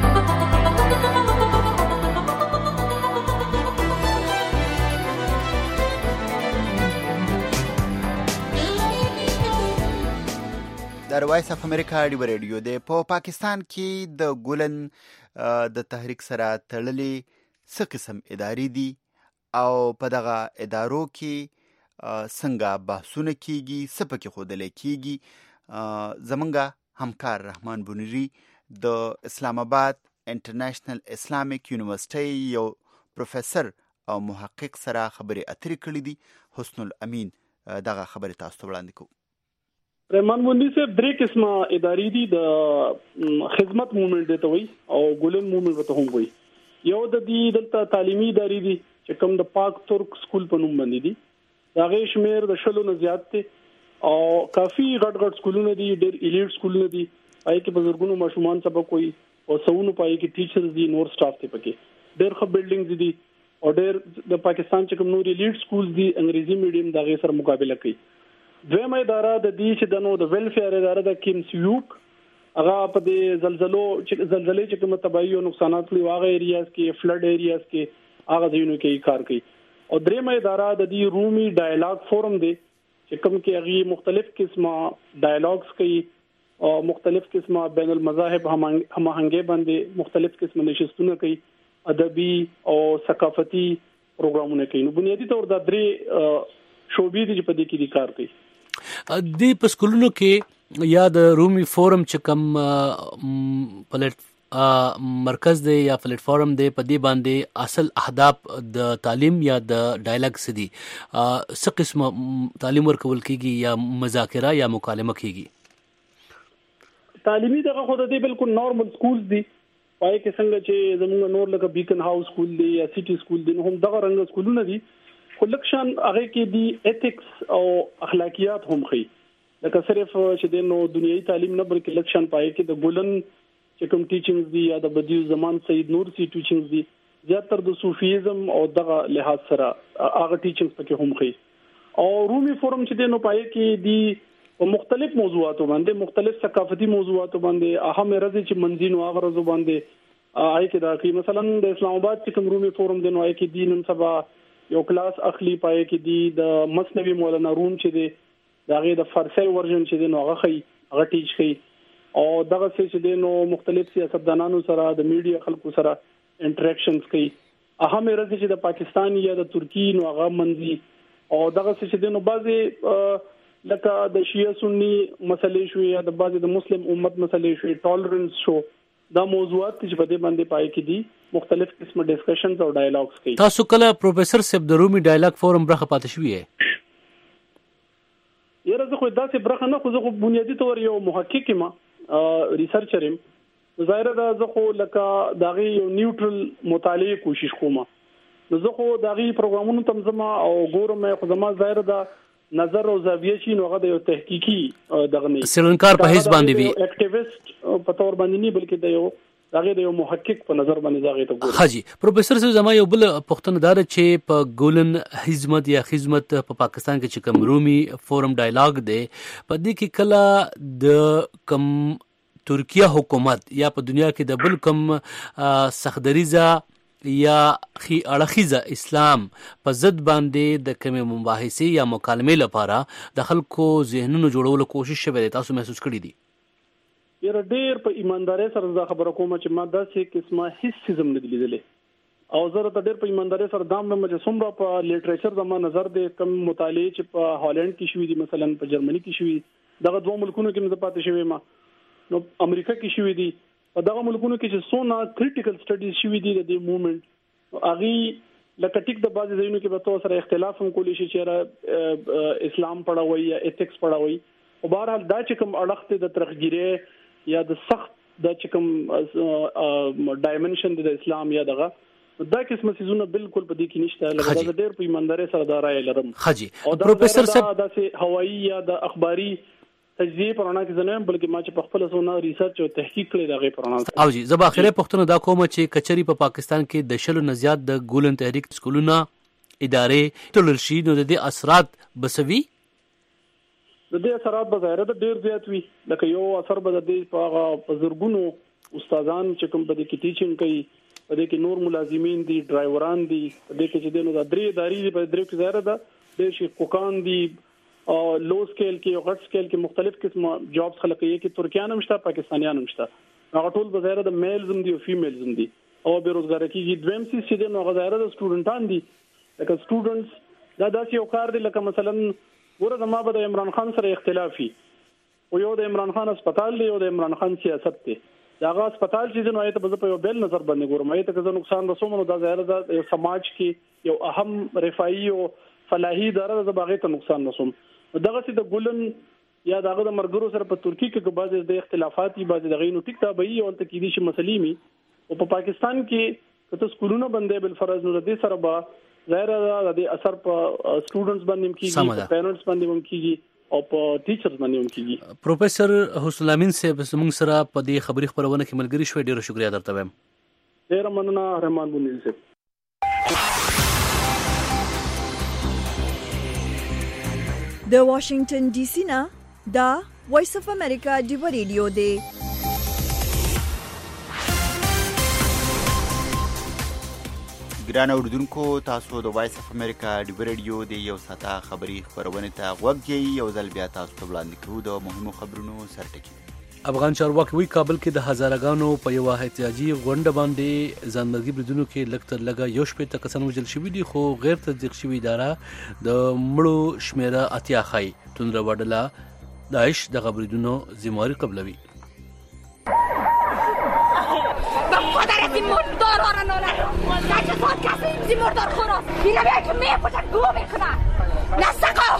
د وایس اف امریکا ډیوا ریډیو دی. په پاکستان کې د ګولن د تحریک سره تړلې څه قسم ادارې دي او په دغه ادارو کې څنګه بحثونه کیږي، څه پکې ښودل کیږي. زمونږ همکار رحمان بونری د اسلام آباد انټرنیشنل اسلامیک یونیورسيټي یو پروفیسور او محقق سره خبرې اترې کړې دي. حسن الامین دغه خبرې تاسو ته وړاندې کوو. رحمان بونری صاحب درې قسمه ادارې دي، د خدمت موومنټ دی ته وایي او ګولن موومنټ ته هم وایي. یو د دې دلته تعلیمي ادارې دي چې کوم د پاک ترک سکول په نوم باندې دي، دا غي شمیر د شلو نه زیات دي او کافي غټ غټ سکولونه دي، ډېر ایلیټ سکولونه دي، پای کې بزرګونو ماشومان سبق کوي او سونو پای کې ټیچرز دي، نور سټاف ته پکې ډېر ښه بلډینګز دي او ډېر د پاکستان چې کوم نور ایلیټ سکولز دي انګریزي میډیم دا غي سره مقابله کوي. دویمه اداره د دې چې د نو د ویلفیر اداره د کیمسیوک هغه په دې زلزلو چې زلزلې چې کوم تباہي او نقصانات لري واغه ایریاز کې فلډ ایریاز کې هغه ځینو کې کار کوي. او دریمه اداره د دې رومي ډایلاګ فورم دی چې کوم کې هغه مختلف قسمه ډایلاګز کوي او مختلف قسمه بین المذاهب هماهنګي باندې مختلف قسمه نشستونه کوي، ادبي او ثقافتي پروګرامونه کوي. نو بنیادی طور د درې شوبې دي چې په دې کې کار کوي. د پسکولونو کې یا د رومي فورم چې کوم پلیټ مرکز دی یا پلیټ فارم دی په دې باندې اصل اهداف د تعلیم یا د ډایلاګ سدي څه قسمه تعلیم ورکول کیږي یا مذاکره یا مکالمه کیږي؟ تعلیمي دغه خو د دې بالکل نورمال سکولز دي، پای کې څنګه چې زموږ نور لکه بیکن هاوس سکول دی یا سیټي سکول دی، هم دغه رنګ سکولونه دي خو لکشان هغه کې دي ایتکس او اخلاقیات هم خي، لکه صرف چې د نو دنیوي تعلیم نه بلکې لکشان پای کې د ګولن چې کوم ټیچینګز دي یا د بدیو زمان سید نور سی ټیچینګز دي زیاتره د صوفیزم او دغه لحاظ سره هغه ټیچینګز پکې هم خي. او رومي فورم چې د نو پای کې دي مختلف موضوعاتو باندې مختلف ثقافتي موضوعاتو باندې اهم رضی چې منځینو هغه رضو باندې آی کې دا کې مثلا د اسلام آباد چې کوم رومي فورم دی نو آی کې دین سبا یو کلاس اخلي پای کې دی د مثنوي مولانا روم چې دی داغه د فارسی ورژن چې دی نو هغه خي هغه ټیچ خي او دغه چې دی نو مختلف سیاستدانانو سره د میډیا خلکو سره انټریکشنز کوي. اهم رضی چې د پاکستان یا د ترکی نو هغه منځي او دغه چې دی نو بعضي لکه د شیعه سنی مسلې شو یا د بعضي د مسلم امت مسلې شو، ټالرنس شو، دا موضوعات چې په دې باندې پای کې دي مختلف قسمه ډسکشنز او ډایلاګز کوي. تاسو کله پروفیسور صاحب د رومي ډایلاګ فورم برخه پاتې شوی یې؟ یره زه خو داسې برخه نه، خو زه خو بنیادی تور یو محقق یم، ریسرچر یم. ظاهر ده زه خو لکه داغه یو نیوټرل مطالعه کوشش کوم. زه خو داغه پروګرامونو تم زما او ګورم خو زما ظاهر ده نظر او زاویه شي نو هغه د تحقیقي دغه نه سرنکار په هیڅ باندې وی اکټیویست په تور باندې نه بلکې د یو دغه د یو محقق په نظر باندې دغه ته ګورم. حاجی پروفیسور صاحب زما یو بل پښتنه دار چې په ګولن خدمت یا خدمت په پاکستان کې چې کوم رومي فورم ډایلاګ دی په دې کې کله د کم ترکیه حکومت یا په دنیا کې د بل کم سخدریزه یا خي اړخیزه اسلام په ضد باندې د کومه مباحثه یا مکالمې لپاره د خلکو ذهنونو جوړولو کوشش شوه، تاسو محسوس کړی دي؟ یره ډېر په ایماندارۍ سره دا خبره کوم چې ما داسې قسمه هیڅ سیزم نه لیدلې او زه ته ډېر په ایماندارۍ سره دام نه چې څومره په لیټریچر زما نظر دی کم مطالعه چې په هالند کې شوې دي، مثلا په جرمني کې شوې، دغه دوه ملکونو کې مزه پاتې شوې ما نو امریکا کې شوې دي، په دغه ملکونو کې چې سونه کریټیکل سټډیز شوې دي د دې موومنټ هغه لکه ټیک د بعضي ځایونو کې به تاسو سره اختلاف هم کولی شي چې اسلام پڑھاوي یا ایتکس پڑھاوي او بهرحال دا چې کوم اړخ د ترخګيره یا د سخت د چې کوم ډایمنشن د اسلام یا دغه دا قسمه سيزونه بالکل په دې کې نشته، لکه دا ډېر په ایماندارۍ سره دا رائے لرم. حاجی پروفیسور صاحب دا چې هوایی یا د اخباري تجزیه پرانا کې زنه بلکې ما چې په خپل سونه ریسرچ او تحقیق کړی دا غي پرانا. او جی زبا اخره پښتنه دا کوم چې کچري په پاکستان کې د شلو نزيات د ګولن تحریک سکولونه ادارې تلل شي نو د دې اثرات بسوي د دې اثرات به ظاهر ده ډیر زیات وي، لکه یو اثر به د دې په بزرګونو استادان چې کوم په دې کې ټیچینګ کوي، په دې کې نور ملازمین دي، ډرایوران دي، په دې کې چې د نو د درې ادارې په درې کې ظاهر ده د شي کوکان دي او لو سکیل کې او غټ سکیل کې مختلف قسمه جابز خلک یې کې ترکیان هم شته، پاکستانیان هم شته، هغه ټول به ظاهر د میلز هم دي او فیمیلز هم دي او بیروزګار کېږي. دویم سیس چې د نو ظاهر د سټوډنټان دي، لکه سټوډنټس دا داسې یو کار دی لکه مثلا ګوره زما به د عمران خان سره اختلافي او یو د عمران خان هسپتال دی او د عمران خان سیاست دی داغه هسپتال چې نو ایت په یو بل نظر باندې ګورم ایت که نقصان رسوم نو دا ظاهر ده یو سماج کې یو اهم رفاهي او فلاحي اداره د باغې ته نقصان رسوم دغه چې د ګولن یا دغه د مرګرو سره په ترکی کې بعضې د اختلافاتي بعضې د غینو ټیک تا به یو تکیدي شي مسلې می او په پاکستان کې کته سکولونه بندې بل فرض نو د سره به ظاهر ده د اثر په سټوډنټس باندې کیږي په پیرنټس باندې هم کیږي او په ټیچرز باندې هم کیږي پروفیسور حسن امین صاحب زموږ سره په دې خبري خبرونه کې ملګری شوي ډیره شکریا درته وایم ډیره مننه رحمان بونیل صاحب د واشنگټن ډي سي نه دا وایس اف امریکا ډیو ریډیو دی ګران اوردونکو تاسو د وایس اف امریکا ډیو ریډیو د یو ساعته خبري خبرونه ته غوږی یو ځل بیا تاسو ته وړاندې کوو د مهمو خبرونو سرټکی افغان چارواکي وی کابل کې د هزارګانو په یو احتجاجي غونډه باندې ځانمرګي بریدونو کې لکتر لګا یو شپې ته کسان وژل شوي دي خو غیر تصدیق شوی اداره د مړو شمیره اتیا خای توندره وډله داعش د غبريدونو ذمہواری قبلوي مادرت این مردار ها را نالد نچه ساد کسی این مردار خوراست بینا بیایی که میپوشن گو میکنن نسقا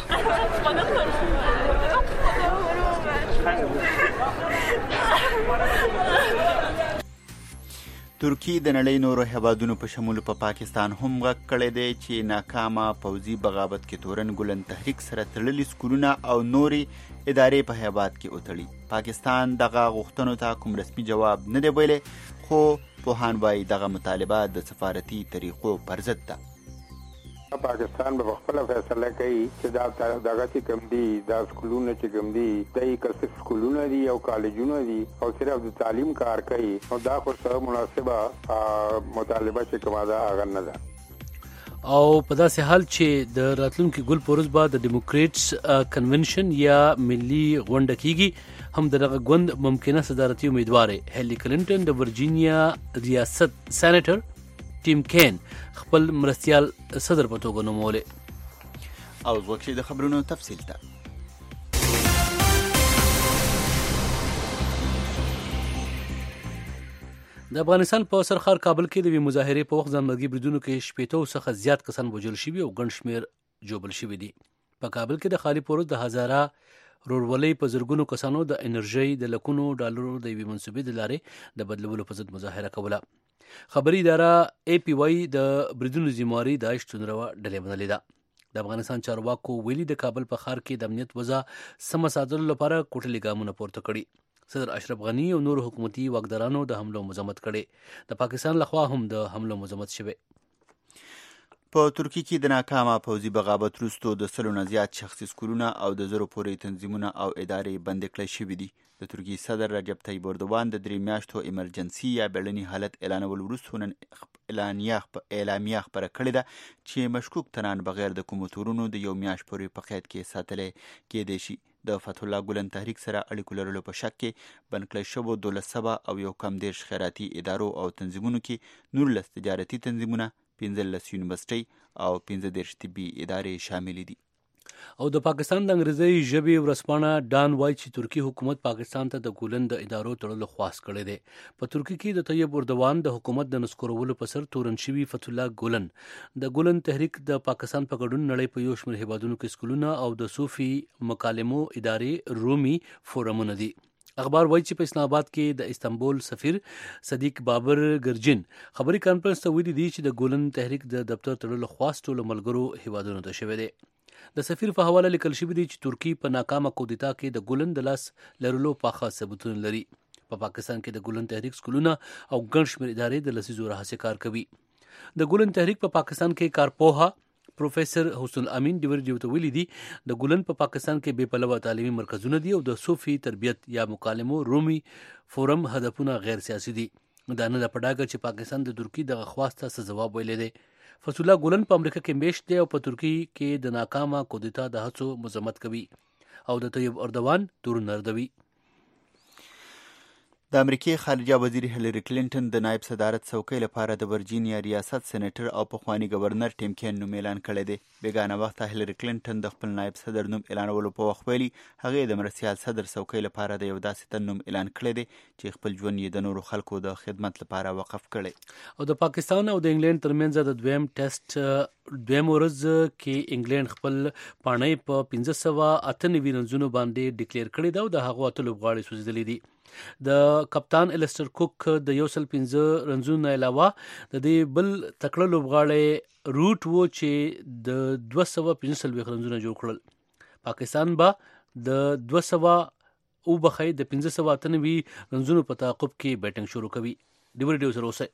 ترکی د نړۍ نورو هیوادونو په شمول په پا پاکستان هم غږ کړی دی چې ناکامه پوځي بغاوت کې تورن ګلن تحریک سره تړلي سکولونه او نوري ادارې په هیواد کې وتړي پاکستان دغه غوښتنو ته کوم رسمي جواب نه دی ویلی خو پوهان وایي دغه مطالبه د سفارتي طریقو پر ضد ده پاکستان به خپل فیصله کوي چې دا دغه چې کوم دي دا سکولونه چې کوم دي دای که سکولونه دي او کالجونه دي او صرف د تعلیم کار کوي او دا خو سره مناسبه مطالبه چې کومه ده هغه نه ده او په داسې حال چې د راتلونکي ګل پورز بعد د ډیموکریټس کنونشن یا ملي غونډه کیږي هم دغه غوند ممکنه صدارتي امیدوار هیلی کلینټن د ورجینیا ریاست سېنیټر ټیم کین خپل مرستيال صدر په توګه نومولې او وکړي د خبرونو تفصیل ته د افغانستان په سرخار کابل کې د وی مظاهره په وخت ځانمرګي بریدونو کې شپېته څخه زیات کسان وژل شوي او ګڼ شمېر جوبل شوي دي په کابل کې د خالي پروز د هزاره رورولۍ په زرګونو کسانو د انرژي د لکونو ډالرو د وی منسوبې د لارې د بدلولو په ضد مظاهره کوله خبري اداره ای پی وای د بریدونو ذمہواری داعش تندروا ډلې بنلې ده د افغانستان چارواکو ویلي د کابل په ښار کې د امنیت وضع سم ساتلو لپاره کوټلي ګامونه پورته کړي صدر اشرف غنی او نور حکومتي واکدارانو د حملو مذمت کړي د پاکستان لخوا هم د حملو مذمت شوه په ترکی کې د ناکامه پوځي بغاوت وروسته د سلو نه زیات شخصي سکولونه او د زرو پورې تنظیمونه او ادارې بند کړای شوي دي د ترکی صدر رجب طیب اردوغان د درې میاشتو ایمرجنسي یا بیړني حالت اعلانول وروسته نن اعلامیه خپره کړې ده چې مشکوک تنان بغیر د کومو تورونو د یو میاشت پورې په قید کې ساتلی کېدی شي د فتح الله ګلن تحریک سره اړیکو لرلو په شک کې بند کړی شوو دولس سوه او یو کم دېرش خیراتي ادارو او تنظیمونو کې نولس تجارتي تنظیمونه پنځلس یونیورسټۍ او پنځه دېرش طبي ادارې شاملې دي او د پاکستان د انګریزي ژبې ورځپاڼه ډان وای چې ترکی حکومت پاکستان ته د ګولن د ادارو تړلو خواست کړی دی په ترکی کې د طیب اردوغان د حکومت د نسکورولو په سر تورن شوي فتح الله ګولن د ګولن تحریک د پاکستان په ګډون نړۍ په یو شمېر هیوادونو کې سکولونه او د صوفي مکالمو ادارې رومي فورمونه دي اخبار وایي چې په اسلام آباد کې د استنبول سفیر صدیق بابر ګرجین خبري کانفرنس ته ویلي دي چې د ګولن تحریک د دفتر تړلو خواست ټولو ملګرو هیوادونو ته شوی دی د سفیر په حواله لیکل شوی دی چې ترکی په ناکامه کودتا کې د ګولن د لاس لرلو پاخه ثبوتونه لري په پا پاکستان کې د ګولن تحریک سکولونه او ګڼ شمېر ادارې د لسیزو راهیسې کار کوي د ګولن تحریک په پا پاکستان کې کارپوها پروفیسور حسن امین ډیور ډیو ته ویلي دي د ګولن په پا پاکستان کې بې پلوه تعلیمي مرکزونه دي او د صوفي تربیت یا مکالمو رومي فورم هدفونه غیر سیاسي دي دا نه د پډاګه چې پاکستان د ترکی د خواست څخه جواب ویلی دی فتح الله ګولن په امریکا کې میشت دی او په ترکی کې د ناکامه کودتا د هڅو مذمت کوي او د طیب اردوغان تور نردوي د امریکای خارجه وزیر هیلری کلینټن د نایب صدارت څوکۍ لپاره د ورجینیا ریاست سېنیټر او پخوانی گورنر ټیم کین نوم اعلان کړی دی. بیګانه وخت هیلری کلینټن د خپل نایب صدر نوم اعلانولو په وخت ویلي هغې د مرستیال صدر څوکۍ لپاره د یو داسې تن نوم اعلان کړی دی چې خپل ژوند یې د نورو خلکو د خدمت لپاره وقف کړی. او د پاکستان او د انګلند ترمنځ د دویم ټیسټ دویم ورځ کې انګلند خپل پاڼۍ په پنځه سوه اته نوي رنزونو باندې ډیکلیر کړی دی او د هغو اته لوبغاړي سوځېدلي دي. د کپتان الستر کوک د یو سل پنځه رنزونو علاوه د دې بل تکړه لوبغاړی روټ وو چې د دوه سوه پنځه څلوېښت رنزونه جوړ کړل. پاکستان به د دوه سوه او بخۍ د پنځه سوه اته نوي رنزونو په تعاقب کې بیټنګ شروع کوي. ډیو ریډیو سره اوسئ.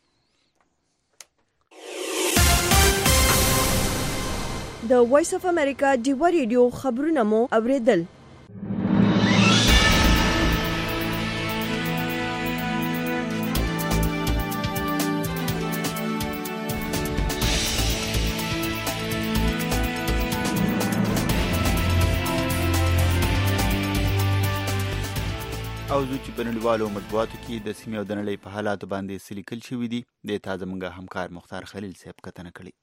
د وایس اف امریکا ډیو ریډیو خبرونه مو اوریدل. او زه چې په نړیوالو مطبوعاتو کې د سیمې او د نړۍ په حالاتو باندې څه لیکل شوي دي د تا زموږ همکار مختار خلیل صاحب کتنه کړې.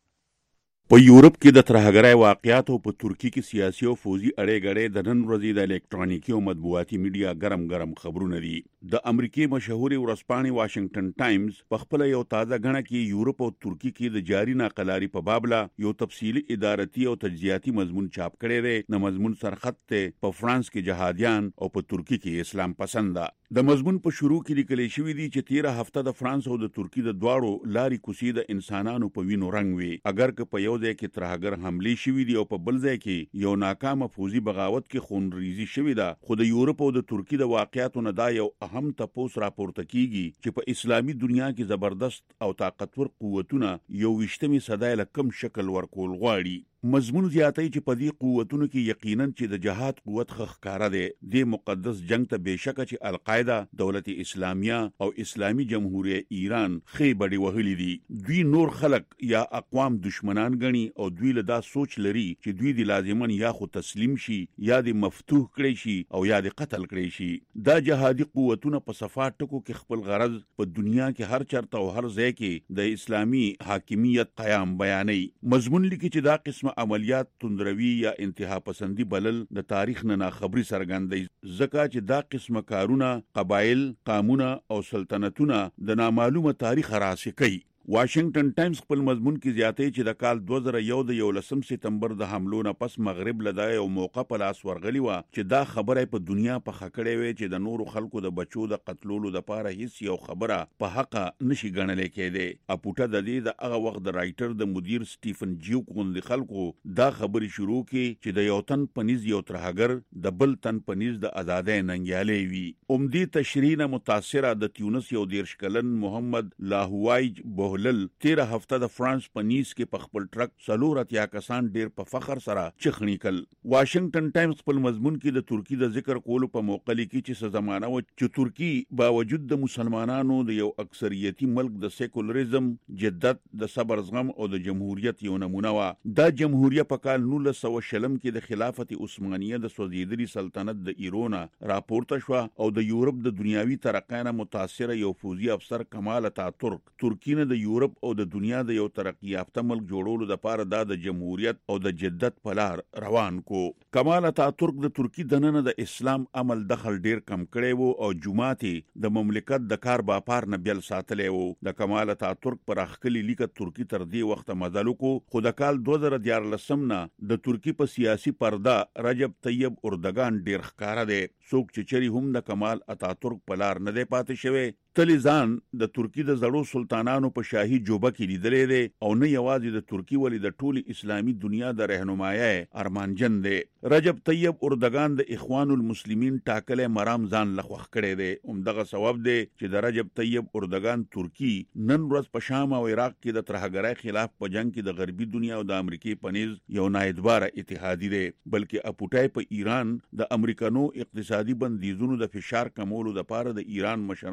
په یورپ کې د ترهګرۍ واقعیاتو په ترکیه کې سیاسي او فوزي اړې ګړې د نن ورځې د الکترونیکي او مطبوعاتي میډیا ګرم ګرم خبرونه دي. د امریکای مشهوري ورځپاڼې واشنگټن ټایمز په خپل یو تازه غڼه کې یورپ او ترکیه کې د جاري ناقلاري په بابله یو تفصیلي ادارتي او تجزیاتي مضمون چاپ کړی دی. د مضمون سرخط ته په فرانس کې جهادیان او په ترکیه کې اسلام پسند ده. د مضمون په شروع کې لیکل شوی دی چې تیره هفته د فرانس او د ترکیه د دواړو لارې کوڅې د انسانانو په وینو رنګ وي. اگر که په یو ځای کې ترهګر حملې شوي دي او په بل ځای کې یو ناکامه فوزي بغاوت کې خونریزي شوې ده، خو د یورپ او د ترکیه د واقعیاتو نه دا یو اهم تپوس راپورته کیږي چې په اسلامي دنیا کې زبردست او طاقتور قوتونه یو ویشتمې صدای له کم شکل ورکول غواړي. مضمون زیاتوي چې په دې قوتونو کې یقینا چې د جهاد قوت ښکاره دی. د مقدس جنگ ته بېشکه چې القاعده، دولت اسلامیه او اسلامي جمهوریت ایران خې بډې وهلي دي. دوی نور خلق یا اقوام دشمنان ګڼي او دوی له دا سوچ لري چې دوی د لازمن یا خو تسلیم شي یا د مفتوح کړي شي او یا د قتل کړي شي. دا جهادي قوتونه په صفات ټکو کې خپل غرض په دنیا کې هر چرته او هر ځای کې د اسلامي حاکمیت قیام بیانوي. مضمون لیکي چې دا قسم عملیات تندروي یا انتها پسندي بلل د تاریخ نه ناخبري څرګندوي، ځکه چې دا قسم کارونه قبایل، قامونه او سلطنتونه د نامعلومه تاریخ راسي کوي. واشنگټن ټایمز خپل مضمون کې زیاتوي چې د کال دوه زره یو د یولسم سپتمبر د حملو نه پس مغرب له دا یو موقع په لاس ورغلی وه چې دا خبره په دنیا په خکړې وي چې د نورو خلکو د بچو د قتلولو لپاره هیڅ یو خبره په حق نشي ګڼل کېدی. اپوټه د دې د هغه وخت د رائټر د مدیر سټیفن جیوک غوندې خلکو دا خبرې شروع کړي چې د یو تن پنیز یو ترهګر د بل تن پنیز د ازادۍ ننګیالې وي. عمدې تشریح نه متاثره د تیونس یو دېرش کلن محمد لاهوایج بوهل تیره هفته د فرانس په نیس کې په خپل ټرک څلور اتیا کسان ډیر په فخر سره چخنی کل. واشنگټن ټایمز خپل مضمون کې د ترکیه د ذکر کولو په موقع لیکي چې څه زمانه و چې ترکیه باوجود د مسلمانانو د یو اکثریتي ملک د سیکولریزم، جدت، د صبر زغم او د جمهوریت یو نمونه و. دا جمهوریت په کال نولس سوه شلم کې د خلافت عثمانیه د سوځېدلي سلطنت د ایرونه راپورته شوه او د یورپ د دنیاوي ترقۍ نه متاثره یو فوزي افسر کمال اتاتورک ترکیه نه د یورپ او د دنیا د یو ترقی یافته ملک جوړولو لپاره دا د جمهوریت او د جدت په لار روان کو. کمال اتاتورک د ترکی دننه د اسلام عمل دخل ډیر کم کړی وو او جمعات د مملکت د کار باپار نه بیل ساتلی وو. د کمال اتاتورک پر اخکلی لیک ترکی تر دې وخت مزلو کو، خو د کال دوه زره دیارلسم نه د ترکی په سیاسي پرده رجب طیب اردوغان ډیر ښکاره دی. څوک چې چری هم د کمال اتاتورک په لار نه دی پاتې شوی، تلی ځان د ترکی د زړو سلطانانو په شاهي جوبه کې لیدلی دی او نه یوازې د ترکی ولې د ټولې اسلامي دنیا د رهنمایي ارمانجن دی. رجب طیب اردوغان د اخوان المسلمین ټاکلی مرام ځان له خوښ کړی دی. همدغه سبب دی چې د رجب طیب اردوغان ترکی نن ورځ په شام او عراق کې د ترهګرۍ خلاف په جنگ کې د غربي دنیا او د امریکای په نیز یو نااعتباره اتحادي دی، بلکې اپوټای په ایران د امریکانو اقتصادي بندیزونو د فشار کمولو لپاره د ایران مشرانو سره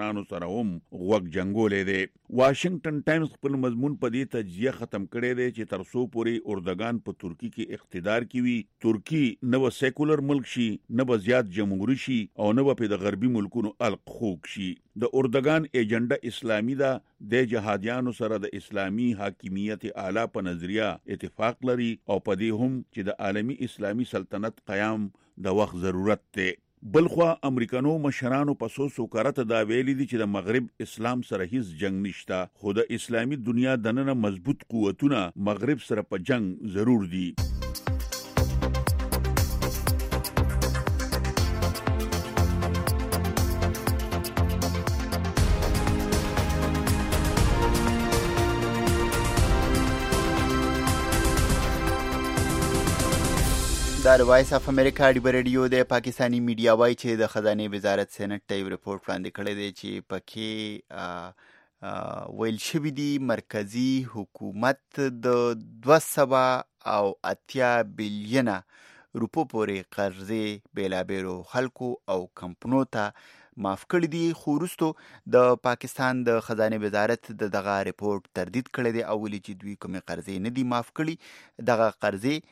سره هم غوږ جنګولې دی. واشنگټن ټایمز خپل مضمون په دې تجزیه ختم کړی دی چې تر څو پورې اردوغان په ترکی کې اقتدار کې وي، ترکی نه به سیکولر ملک شي، نه به زیات جمهوری شي او نه به په د غربي ملکونو الق خوږ شي. د اردوغان ایجنډا اسلامي ده. د جهادیانو سره د اسلامي حاکمیت اعلی په نظریه اتفاق لري او په دې هم چې د عالمی اسلامي سلطنت قیام د وخت ضرورت دی. بلخوا امریکانو مشرانو په سو سوکارت دا ویلي دي چې د مغرب اسلام سره هیڅ جنگ نشته، خو د اسلامي دنیا دننه مضبوط قوتونه مغرب سره په جنگ ضرور دي. دا د وایس اف امریکا ډیبر ریډیو د پاکستانی میډیا وای چې د خزانه وزارت سېنات ته یو ریپورت وړاندې کړی دی چې پکې ویل شوی دی مرکزی حکومت د دوه سوه او اتیا بلیونه روپو پورې قرضې بیلابیلو خلکو او کمپنو ته معاف کړی دي. خو وروستو د پاکستان د خزانه وزارت د دغه ریپورت تردید کړی دی او ویلي چې دوی کومې قرضې نه دي معاف کړي. دغه قرضې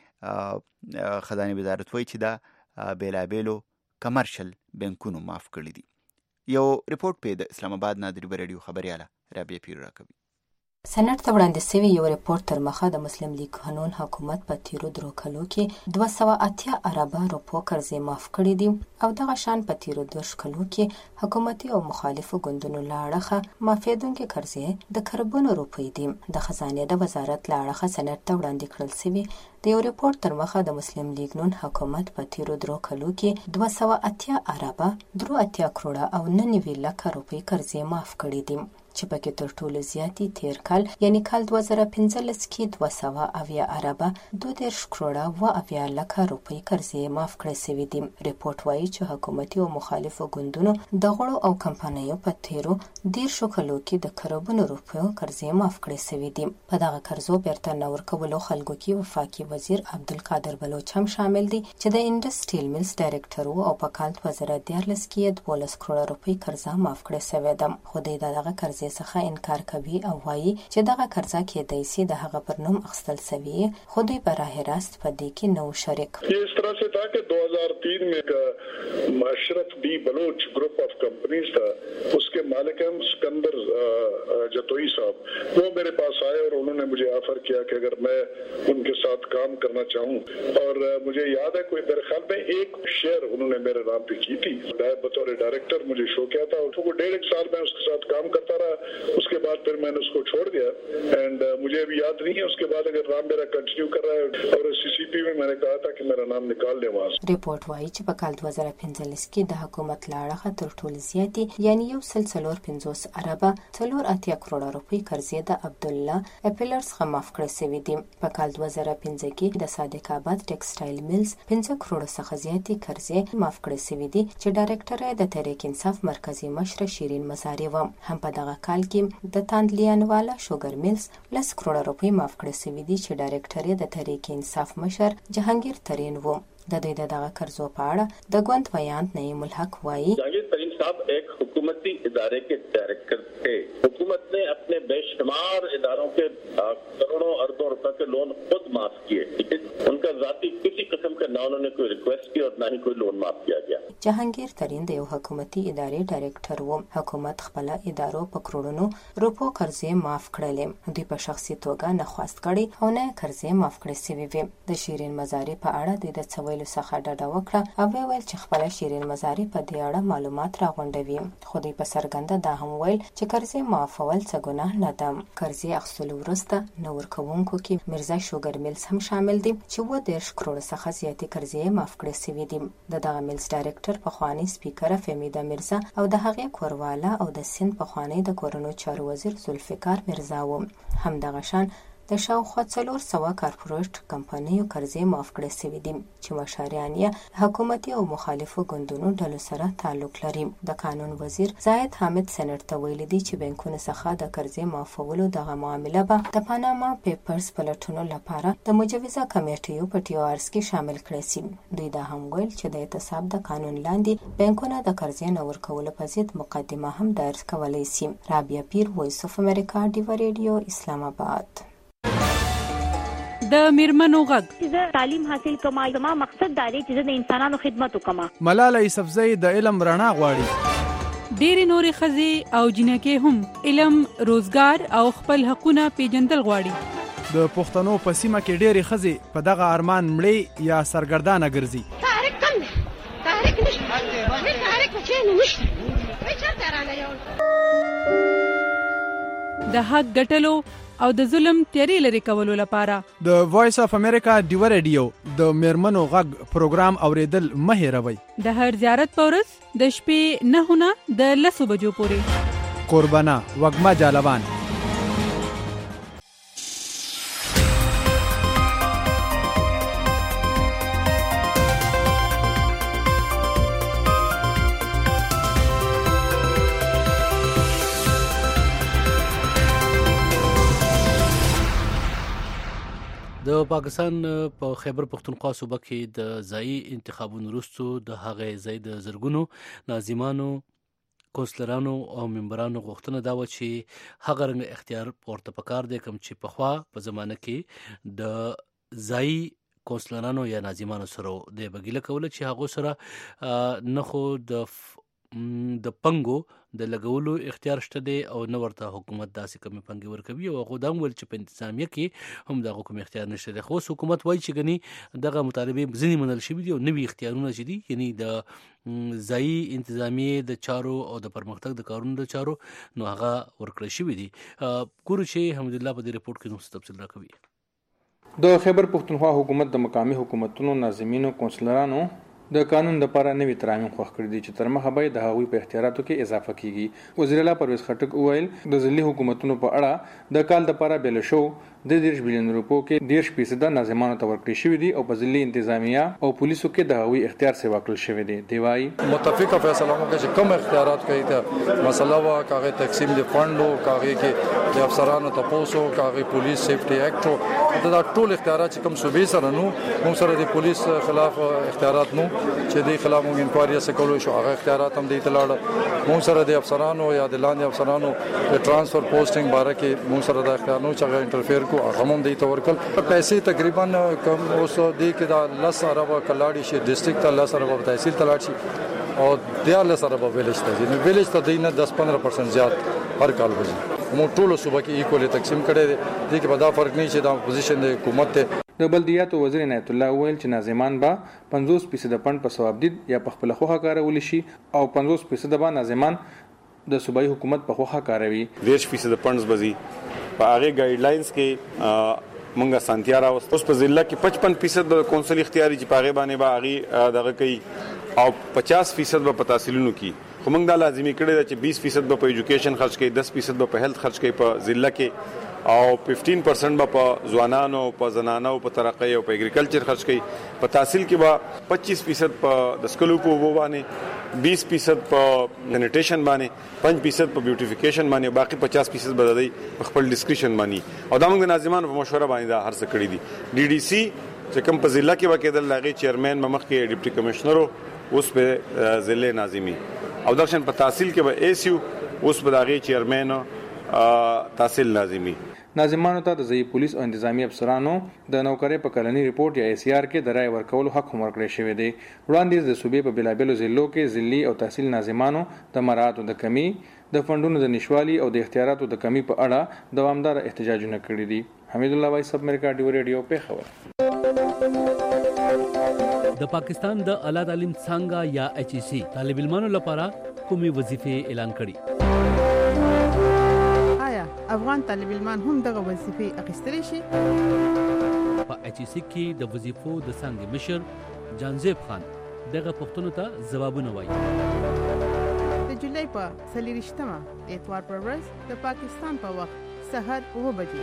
خزانه وزارت وایي چې دا بیلابیلو کمرشل بانکونو معاف کړي دي. یو ریپورت په د اسلام آباد نه د ریډیو ریډیو خبرياله رابعه پیر راکوي. سېنات ته وړاندې شوی یو ریپورت تر مخه د مسلم لیگ قانون حکومت په تیرو درو کلو کې دوه سوه اتیا اربه روپو قرضې معاف کړي دي او دغه شان په تیرو دوه کلو کې حکومتي او مخالفو ګوندونو له اړخه معافېدونکې قرضې د کروڑونو روپۍ دي. د خزانې د وزارت له اړخه سېنات ته وړاندې کړل شوي د یو ریپورت تر مخه د مسلم لیگ نون حکومت په تیرو درو کلو کې دوه سوه اتیا اربه درو اتیا کروڑه او نه نوي لکه روپۍ قرضې معاف کړي دي چې پکې تر ټولو زیاتې تیر کال یعنی کال دوه زره پنځلس کې دوه سوه اویا اربه دوه دېرش کروڑه اوه اویا لکه روپۍ قرضې معاف کړی شوي دي. ریپورت وایي چې حکومتي او مخالفو ګوندونو د غړو او کمپنیو په تیرو دېرشو کلو کې د کروڑونو روپیو قرضې معاف کړی شوي دي. په دغه قرضو بیرته نه ورکولو خلکو کې وفاقي وزیر عبدالقادر بلوچ هم شامل دي چې د انډسټریل ملز ډایرکټر و او په کال دوه زره دیارلس کې دولس کروڑه روپۍ قرضه معاف کړی شوې ده. خو دوی د دغه قرضې څخه انکار کوي او وایي چې دغه قرضه کېدای شي د هغه پر نوم اخیستل شوی، خو دوی براه راست په دې کې نو شریک. اس طرح سے تھا کہ دو ہزار تین میں کا اشرف بی بلوچ گروپ آف کمپنیز تھا، اس کے مالک ہیں سکندر جتوئی صاحب، وہ میرے پاس آئے اور انہوں نے مجھے آفر کیا کہ اگر میں ان کے ساتھ کام کرنا چاہوں، اور مجھے یاد ہے کوئی میرے خیال میں ایک شیئر انہوں نے میرے نام پہ کی تھی بطور ڈائریکٹر، مجھے شو کیا تھا اور وہ ڈیڑھ ایک سال میں اس کے ساتھ کام کرتا رہا. اس کے بعد پھر میں نے اس کو چھوڑ دیا اینڈ مجھے ابھی یاد نہیں ہے اس کے بعد اگر نام میرا کنٹینیو کر رہا ہے اور سی سی پی میں میں نے کہا تھا کہ میرا نام نکال لیں وہاں سے. ریپورت وایي چې په کال دوه زره پنځلس کې د حکومت له اړخه تر ټولو زیاتې یعنی یو سل څلور پنځوس اربه څلور اتیا کروڑه روپۍ قرضې د عبدالله اپیلر څخه معاف کړی شوي دي. په کال دوه زره پنځه کې د صادق آباد ټیکسټایل ملز پنځه کروڑه څخه زیاتې قرضې معاف کړی شوي دي چې ډایرکټر یې د تحریک انصاف مرکزی مشر شیرین مزاري و. هم په دغه کال کې د تاندلیانوالا شوګر ملز لس کروڑه روپۍ معاف کړی شوي دي چې ډایرکټر یې د تحریک انصاف مشر جهانگیر ترین و. د دوی د دغه قرضو په اړه د ګوند بیان نعیم الحق وایي جهانگیر ترین صاحب ایک حکومتی ادارے کے ڈائریکٹر تھے. حکومت نے اپنے بے شمار اداروں کے کروڑوں اربوں روپے کے لون خود معاف کیے. ان کا ذاتی کسی قسم کا نہ انہوں نے کوئی ریکویسٹ کی اور نہ ہی کوئی لون معاف کیا گیا. جهانگیر ترین د یو حکومتي ادارې ډایرکټر و. حکومت خپل ادارو په کروڑونو روپو قرضې معاف کړلې. دوی په شخصي توګه نه خواست کړي او نه قرضې معاف کړې شوي وي. د شیرین مزاري په اړه د څه ویلو څخه ډډه وکړه او ویل چې خپل شیرین مزاري په دې اړه معلومات راغونډوي. خو دوی په څرګنده دا هم ویل چې قرضې معافول څه ګناه نه ده. قرضې اخیستلو وروسته نه ورکوونکو کې مرزا شوګر ملز هم شامل دي چې اووه دېرش کروڑه څخه زیاتې قرضې معاف کړې شوي دي. د دغه ملز ډایرکټر پخوانی سپیکر فهمیده مرزا او د هغې کورواله او د سند پخوانی د کورونو چارو وزیر ذوالفقار مرزا و. همدغه شان د شاوخوا څلور سوه کارپوریټ کمپنیو قرضې معاف کړې شوې دي چې مشاریان یې حکومتي او مخالفو ګوندونو ډلو سره تعلق لري. د قانون وزیر زاید حامد سېنټ ته ویلي دي چې بانکونو څخه د قرضې معافولو دغه معامله به د پاناما پیپرز پلټنو لپاره د مجوزه کمیټیو په ټي او آرز کې شامل کړی شي. دوی دا هم ویل چې د اعتصاب د قانون لاندې بانکونه د قرضې نه ورکولو په ضد مقدمه هم دایره کولی شي. رابعه پیر، وایس اف امریکا، ډیوا ریډیو، اسلام آباد. د میرمنو غږ چې تعلیم حاصل کوم زما مقصد دا دی چې د انسانانو خدمت وکم. ملاله یوسفزۍ د علم رڼا غواړي. ډېرې نورې ښځې او جنکې هم علم، روزګار او خپل حقونه پیژندل غواړي. د پښتنو په سیمه کې ډېرې ښځې په دغه ارمان مړې یا سرګردانه ګرځي. تحریک کم دی، تحریک نشته، هیڅ تحریک پکې نشته. د حق ګټلو او د ظلم تیری لري کولو لپاره د وایس اف امریکا ډیوا ریډیو د میرمنو غږ پروګرام اوریدل مه هېروئ. د هر زیارت په ورځ د شپې نهه نه د لسو بجو پورې. قربانه وږمه جالبان. د پاکستان په خیبر پختونخوا صوبه کې د ځایي انتخابونو وروسته د هغې ځای د زرګونو ناظمانو، کونسلرانو او ممبرانو غوښتنه دا وه چې هغه رنګه اختیار ورته پکار دی کوم چې پخوا په زمانه کې د ځایي کونسلرانو یا ناظمانو سره د بګیله کوله چې هغو سره نه خو د د پنګو د لګولو اختیار شته دی او نه ورته حکومت داسې کومې پنګې ورکوي او هغو دا هم ویل چې په انتظامیه کې هم دغه کوم اختیار نشته دی. خو اوس حکومت وایي چې ګنې دغه مطالبې ځینې منل شوي دي او نوي اختیارونه چې دي یعنی د ځایي انتظامیې د چارو او د پرمختګ د کارونو د چارو نو هغه ورکړل شوي دي. ګورو چې حمدالله په دې رپورټ کې نو تفصیل راکوي. د خیبر پختونخوا حکومت د مقامي حکومتونو، ناظمینو، کونسلرانو د قانون لپاره نوي ترامیم خوښ کړي دي چې تر مخه به د هغوی په اختیاراتو کې اضافه کیږي. وزیر اعلی پرویز خټک وویل د ځلي حکومتونو په اړه د کال لپاره بیل شو د دېرش بلیون روپو کې دېرش فیصده ناظمانو ته ورکړل شوي دي او په ځلي انتظامیه او پولیسو کې د هغوی اختیار سیوا کړل شوی دی. دی وايي متفقه فیصله وکړه چې کوم اختیارات کوي ته مسله وا کاغه تقسیم د فندو، کاغه کې د افسرانو تپوسو، کاغه پولیس سیفټي اکټ دا ټول اختیارات چې کوم صوبې سره نو موږ سره د پولیس خلاف اختیارات نو چې د خلاف موږ انکوایري وکړو شو هغه اختیارات هم دی تلاړ. موږ سره د افسرانو یا د لاندې افسرانو د ترانسفر پوسټینګ باره کې موږ سره د اختیار نو چې هغه انټرفیر کو هغه هم دی تورکل. پیسې تقریبا کم اوس دی کې دا لس اربه کلاړي شي ډیسټریکټ ته لس اربه تحصیل ته لاړ شي او دیارلس اربه ویلیج ته نو ویلیج ته دی نه دس پندرہ پرسنټ زیات هر کال وځي. موږ ټول صوبه کې ایکولی تقسیم کړی دی دې کې به دا فرق نه چې دا پوزیشن د حکومت ته. د بلدیاتو وزیر عنایت الله وویل چې ناظمان به پنځوس فیصده فند په ثوابدید یا په خپله خوښه کارولی شي او پنځوس فیصده به ناظمان د صوبایي حکومت په خوښه کاروي. دېرش فیصده فندز به ځي په هغې ګایډلاینز کې مونږه سانتیا راوست. اوس په ضلع کې پچپن فیصد د کونسل اختیاري چې په هغې باندې به هغې دغه کوي او پچاس فیصد به په تحصیلونو کې خو موږ دا لازمي کړی ده چې بیس فیصد به په ایجوکیشن خرچ کوي، دس فیصد به په هیلث خرچ کوي په ضلع کې او پنځه پرسنټ به په ځوانانو، په زنانو، په ترقۍ او په اګریکلچر خرچ کوي. په تحصیل کې به پچیس فیصد په د سکلو په اوبو باندې، بیس فیصد په سینیټیشن باندې، پنځه فیصد په بیوټیفیکیشن باندې، باقي پچاس فیصد به دی په خپل ډسکریپشن باندې او دا موږ د ناظمانو په مشوره باندې دا هر څه کړي دي. ډي ډي سي چې کوم په ضلع کې به کېدل هغې چیرمین به مخکې ډیپټي کمشنر اوس په ضلع ناظمي او دغشن په تحصیل کې به ایس یو اوس به د هغې چیرمین تحصیل ناظمي. ناظمانو ته د ځایي پولیس او انتظامی افسرانو د نوکرۍ په کلني ریپورت یا ای سی آر کې د رای ورکولو حق هم ورکړی شوی دی. وړاندیز د صوبې په بېلابېلو ضلعو کې ضلعي او تحصیل ناظمانو د مراعاتو د کمی، د فنډونو د نشوالي او د اختیاراتو د کمی په اړه دوامداره احتجاجونه کړي دي. حمید الله وایس اف امریکا ډیوا ریډیو پیښور. د پاکستان د اعلی تعلیم څانګه یا ایچ ای سی طالب علمانو لپاره کومې وظیفې اعلان کړي؟ افغان طالب علمان هم دغه وظیفې اخیستلی شي؟ په ایچ ای سی کې د وظیفو د څانګې مشر جانزیب خان دغه پوښتنو ته ځوابونه وایي. د جولای په څلېرویشتمه د اتوار پر ورځ د پاکستان په وخت سهار اوه بجې.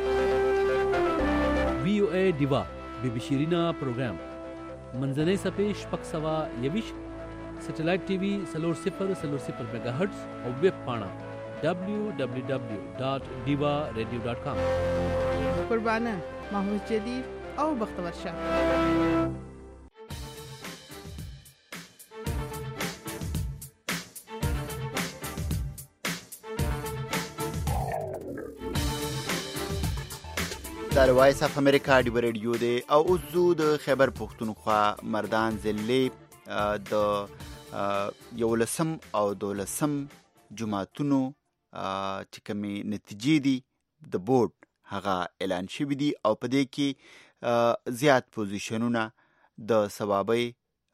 وی او ای دیوا بی بی شیرینا پروګرام منځنۍ صفحې شپږ سوه یویشت، سټلایټ ټي وي څلور صفر څلور صفر میگا هرټز او ویب پاڼه ډبلیو ډبلیو ډبلیو ډاټ ډیوا ریډیو ډاټ کام. قربانه محمود جدید او بختور شاه. دا وایس اف امریکا دی ریډیو دی او اوس زو د خیبر پښتونخوا مردان ضلع د یولسم او دولسم جماعتونو چې کومې نتیجې دي د بورډ هغه اعلان شوي دي او په دې کې زیات پوزیشنونه د ثوابي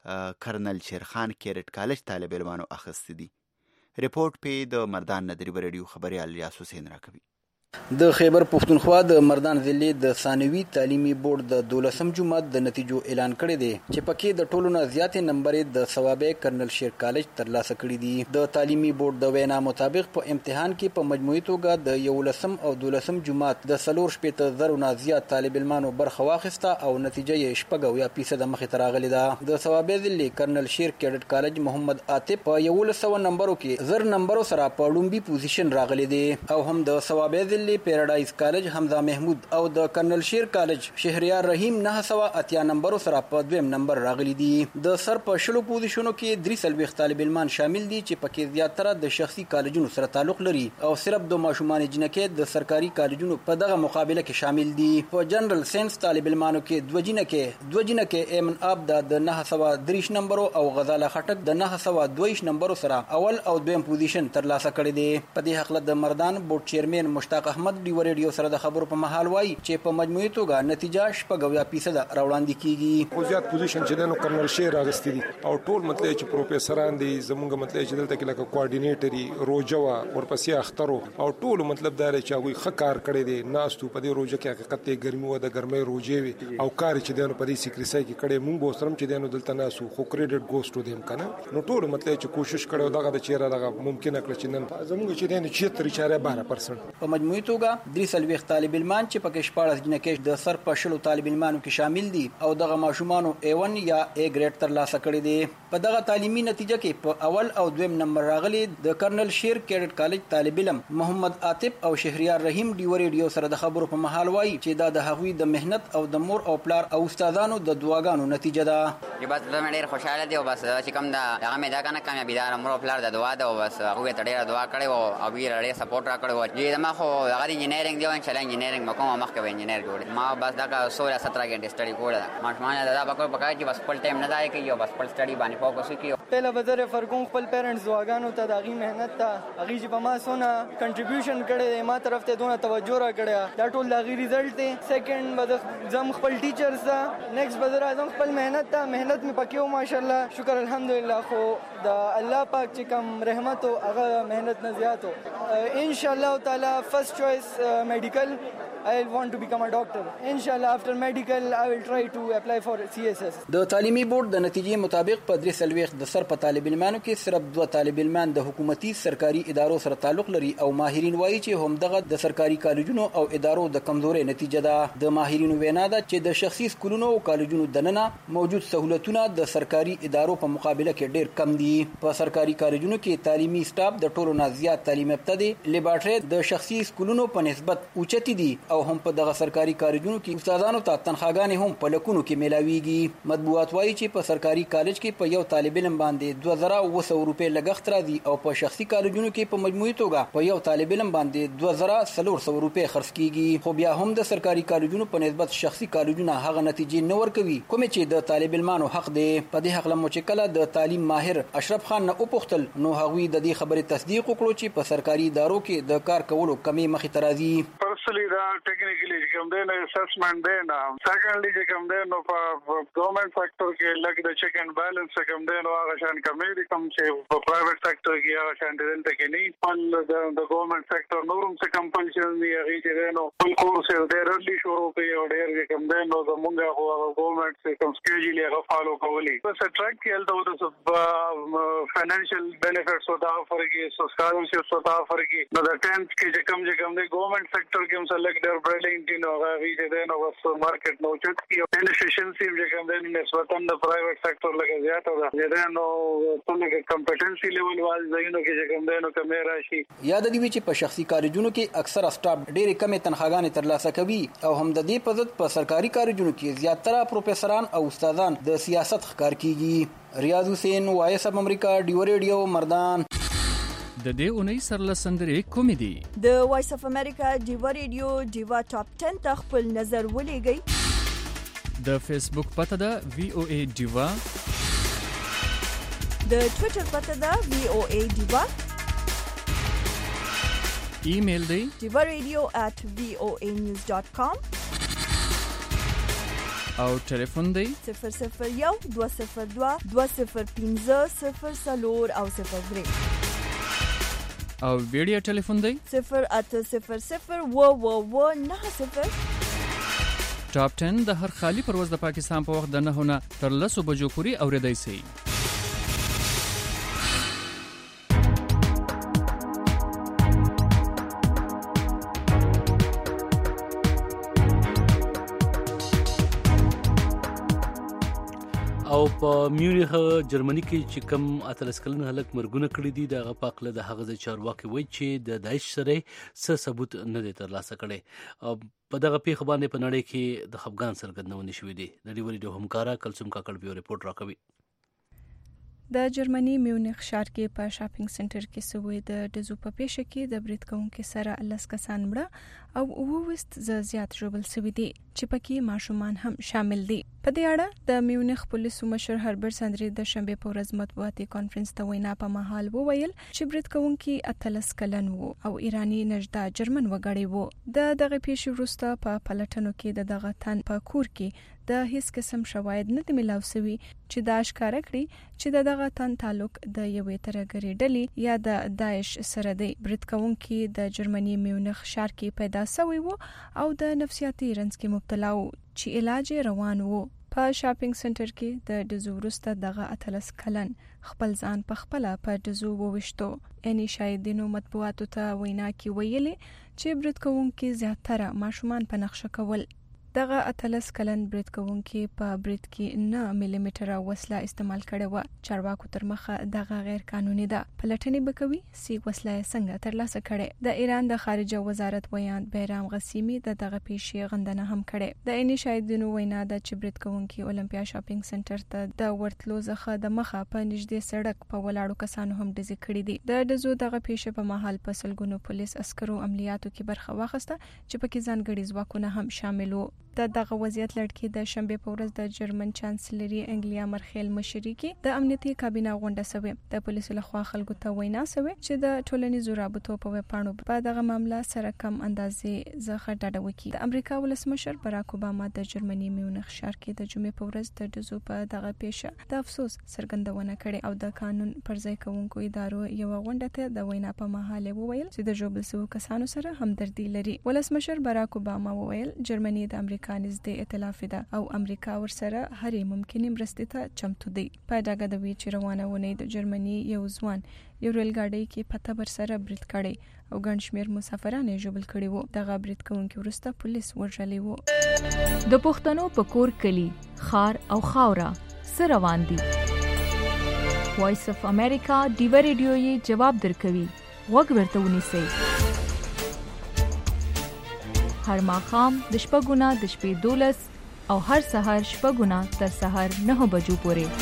کرنل شیرخان کیرټ کالج طالب علمانو اخیستي دي. رپورټ په د مردان ندری ریډیو خبريال ریاض حسین راکوي. د خیبر پښتونخوا د مردان ضلع د ثانوي تعلیمي بورډ د دولسم جماعت د نتیجو اعلان کړی دی چې پکې د ټولو نه زیاتې نمبرې د ثوابي کرنل شیر کالج ترلاسه کړي دي. د تعلیمي بورډ د وینا مطابق په امتحان کې په مجموعي توګه د یولسم او دولسم جماعت د څلور شپېته زرو نه زیات طالب علمانو برخه واخیسته او نتیجه یې شپږ اویا فیصده مخې ته راغلې ده. د ثوابي ضلع کرنل شیر کیډټ کالج محمد عاطف په یولس سوه نمبرو کې زر نمبرو سره په لومبي پوزیشن راغلی دی او هم د ثوابي ضلع پیراډایز کالج حمزه محمود او د کرنل شیر کالج شهریار رحیم نه سوه اتیا نمبرو سره په دویم نمبر راغلي دي. د سر په شلو پوزیشنو کې درې څلوېښت طالب علمان شامل دي چې پکې زیاتره د شخصي کالجونو سره تعلق لري او صرف د ماشومان جنکې د سرکاري کالجونو په دغه مقابله کې شامل دي. په جنرال ساينس طالب علمانو کې دوه جنکې دوه جنکې ایمن اب د نه سوه دریش نمبرو او غزاله خټک د نه سوه دویش نمبرو سره اول او دویم پوزیشن ترلاسه کړی دی. په دې حق د مردان بورډ چیرمن مشتاق احمد ډیو ریډیو سره د خبرو په محل وایي چې په مجموعي توګه نتیجه شپږ اویا فیصده راوړاندې کیږي. خو زیات پوزیشن چې دنو کرنل شیر راغستې دي او ټول مطلب چې پروفیسوران دي زمونږ مطلب چې دلته کې لکه کوارډینیټري روجوا ورپسې اخترو او ټول مطلب دا چې هغه ښه کار کړی دی. ناستو په دې روجه کې حقیقت ګرمي و د ګرمۍ روجې وي او کار چې دنو په دې سیکریسای کې کړي مونږ به سرم چې دنو دلته ناسو خو کریډټ ګوز ټو دیم کنه نو ټول مطلب چې کوشش کړو دغه د چیرې دغه ممکن کړ چې نن زمونږ چې دنو چتر اشاره بارہ پرسنټ په مجموعي توګه درې څلوېښت طالب علمان چې پکې شپاړس جنکې د سر په شلو طالب علمانو کې شامل دي او دغه ماشومانو ای ون یا ای ګریډ ترلاسه کړی دی. په دغه تعلیمي نتیجه کې په اول او دویم نمبر راغلي د کرنل شیر کیډټ کالج طالب علم محمد عاطف او شهریار رحیم ډیو ریډیو سره د خبرو په محل وایي چې دا د هغوی د مهنت او د مور او پلار او استادانو د دعاګانو نتیجه ده. چې بس زه ډېر خوشاله دي او بس چې کوم دا هغه مې دا کنه کامیابی دار مور او پلار د دعا ده او بس هغه ته ډېر دعا کړې او ابي ډېر سپورټ را کړو چې ما خو هغه انجینرینګ دی او ان شاء الله انجینرینګ مکو ما مخکې انجینر جوړ ما بس دا کا سولہ سترہ غنټه سټڈی کوله ما شمانه دا پکو پکای چې بس خپل ټایم نه ځای کوي او بس خپل سټڈی باندې فوکس کوي. پهله بزر فرګون خپل پیرنټس دعاګانو ته دغه مهنت ته هغه چې په ما سونه کنټریبیوشن کړي ما طرف ته دونه توجه را کړی دا ټول دغه ریزلټ دی. سیکنډ بزر زم خپل ټیچرز دا نیکسټ بزر اعظم خپل مهنت ته مهنت می پکې او ماشاءالله شکر الحمدلله خو د الله پاک چې کوم رحمت او هغه مهنت نه زیاتو ان شاء الله تعالی فرست چوائس میډیکل I want to become a doctor. Inshallah after medical I will try to apply for C S S. د تعلیمي بورډ د نتیجې مطابق په درې څلوېښت د سر په طالب علمانو کې صرف دوه طالب علمان د حکومتي سرکاري ادارو سره تعلق لري او ماهرین وایي چې هم دغه د سرکاري کالجونو او ادارو د کمزوري نتیجه ده. د ماهرینو وینا ده چې د شخصي سکولونو او کالجونو دننه موجود سہولتونه د سرکاري ادارو په مقابله کې ډېر کم دي. په سرکاري کالجونو کې تعلیمي سټاف د ټولو نه زیات تعلیم یافته دي. لیبارټري د شخصي سکولونو په نسبت اوچتي دي او هم په دغه سرکاري کالجونو کې استادانو ته تنخواګانې هم په لکونو کې میلاویږي. مطبوعات وایي چې په سرکاري کالج کې په یو طالب علم باندې دوه زره اوه سوه روپۍ لګښت راځي او په شخصي کالجونو کې په مجموعي توګه په یو طالب علم باندې دوه زره څلور سوه روپۍ خرڅ کیږي. خو بیا هم د سرکاري کالجونو په نسبت شخصي کالجونه هغه نتیجې نه ورکوي کومې چې د طالب علمانو حق دی. په دې حق لمو چې کله د تعلیم ماهر اشرف خان نه وپوښتل نو هغوی د دې خبرې تصدیق وکړو چې په سرکاري ادارو کې د کار کولو کمی مخې ته راځي. پرسنلی دا ټیکنیکلی کوم دی نه اسسمنٹ دی نه سیکنډلی چې کوم دی نو په ګورنمنت سېکټر کې لګ د چیک اینڈ بیلنس کوم دی نو هغه شان کمی دي کوم چې په پرایویټ سېکټر کې هغه شان دي دلته کې نه په د ګورنمنت سېکټر نورم څه کمپلشن دي هغه چې نو خپل کورس یې ډېر اړلی شروع کړی او ډېر کې کم دی نو زمونږ خو ګورنمنت سیستم سکیجول یې فالو کولی بس ټریک کې الته د فینانشل بینیفټس او دا فرقي سوسکارشپ او دا فرقي نو د ټینث کې چې کم چې کم دی ګورنمنت سېکټر کې هم سلیکټ ډېر برلینګ نو هغه چې نو بس مارکیټ نو چت کې انفیشنسي چې کم دی نسبتاً د پرایویټ سېکټر لکه زیاته ده چې نو څنګه کمپټنسي لیول وال ځایونو کې چې کم دی نو کمه راشي یاد دی چې په شخصي کارجونو کې اکثر سټاف ډېرې کمې تنخواګانې ترلاسه کوي او هم د دې په ضد په سرکاري کارجونو کې زیاتره پروفیسوران او استادان د سیاست ښکار کیږي ریاض حسین وایس اف امریکا ډیو ریډیو مردان د دې اونۍ سرلسندرې کومې دي د وایس اف امریکا ډیو ریډیو ډیوا ټاپ ټن ته خپل نظر ولېږئ د فیسبوک پته ده وی او ای ډیوا د ټوئیټر پته ده وی او ای ډیوا ایمیل دی diva radio at voa news dot com او ټلیفون دی صفر صفر یو دوه صفر دوه دوه صفر پنځه صفر څلور او صفر درې او ویډیو ټلیفون دی صفر اته صفر صفر و و و نه صفر ټاپ ټن د هر خالی پرواز د پاکستان په وخت د نه نه تر لسو بجو پورې اوریدای شي او په میونخ جرمني کې چې کوم اتلس کلن هلک مرګونه کړی دي دغه پاکله د هغه ځای چارواکي وایي چې د داعش سره څه ثبوت نه دی ترلاسه کړی په دغه پیښه باندې په نړۍ کې د خفګان څرګندونه شوې دي د ډیو ریډیو همکارا کلثوم کاکړ بیو رپورټ راکوي د جرمني میونخ ښار کې په شاپینګ سنټر کې سوې د دزو په پیښه کې د برید کوونکو سره لس کسان مړه او ووست ز زیات ژوبل سوي دي چې پکې ماشومان هم شامل دي په دې اړه د میونخ پولیسو مشر هربرت ساندري د شنبه په ورځ مطبوعاتي کانفرنس ته وینا په مهال وویل چې برید کوونکو اتلس کلن وو او ایرانی نژده جرمن وګړي وو د دغه پیښې وروسته په پلټنو کې د دغه تن په کور کې د هیڅ قسم شواهد نه دي ملاو شوي چې دا ښکاره کړي چې د دغه تن تعلق د یوې ترهګرې ډلې یا د داعش سره دی برید کوونکي د جرمني میونخ ښار کې پیدا شوی وو او د نفسیاتي رنځ کې مبتلا وو چې علاج روان وو په شاپینګ سنټر کې د دزو وروسته دغه اتلس کلن خپل ځان په خپل په دزو ووشتو اني شاهدینو مطبوعاتو ته وینا کې ویلي چې برید کوونکي زیاتره ماشومان په نقشه کول دغه اتلس کلن برید کوونکي په برید کې نه ملي میټر وسله استعمال کړي و چارواکو تر مخه دغه غیر قانوني ده پلټنې بکوي سی وسله څنګه ترلاسه کړي د ایران د خارجه وزارت ویان بیرام غسیمی د دغه پیښې غندنه هم کړي د اني شاهدینو وینا د چې برید کوونکي اولمپیا شاپینګ سنټر ته د ورتلو ځخه د مخه په نږدې سړک په ولاړو کسانو هم ډزې کړي دي د دزو دغه پیښې په محل په سلګونو پولیس عسکرو عملیاتو کې برخه واخیسته چې پکې ځانګړي ځواکونه هم شامل وو د دغه وضعیت لړ د شنبه په ورځ د جرمن چانسلري انګلیا مرخیل مشري کې د امنیتي کابینه غونډه شوه د پولیسو لخوا خلکو ته وینا شوه چې د ټولنیزو رابطو په وپاڼو په دغه معاملې سره کم اندازې زخه ډډه وکړي د امریکا ولسمشر باراک اوباما د جرمني میونخ ښار کې د جمعې په ورځ د دزو په دغه پیښه د افسوس څرګندونه کړې او د قانون پر ځای کوونکو ادارو یو غونډه ته د وینا په مهال وویل چې د ژوبل شوو کسانو سره همدردي لري ولسمشر باراک اوباما وویل جرمني د امریکا نږدې ائتلاف ده او امریکا ورسره هرې ممکنه مرستې ته چمتو دی په ډاګه د وی چې روانه ونه د جرمني یو ځوان یو ریل گاډي کې پته بر سره برید کړي او ګڼ شمیر مسافرانو ژوبل کړي وو دغه برید کوونکي ورسته پولیس ورژلې وو د پښتنو په کور کلی خار او خاورا سره روان دي وایس اف امریکا ډیو ریډیو یې جواب درکوي وګ ورته ونیسئ هر ماخام د شپږونه د شپې دولس او هر سحر شپږونه تر سحر نه بجو پورې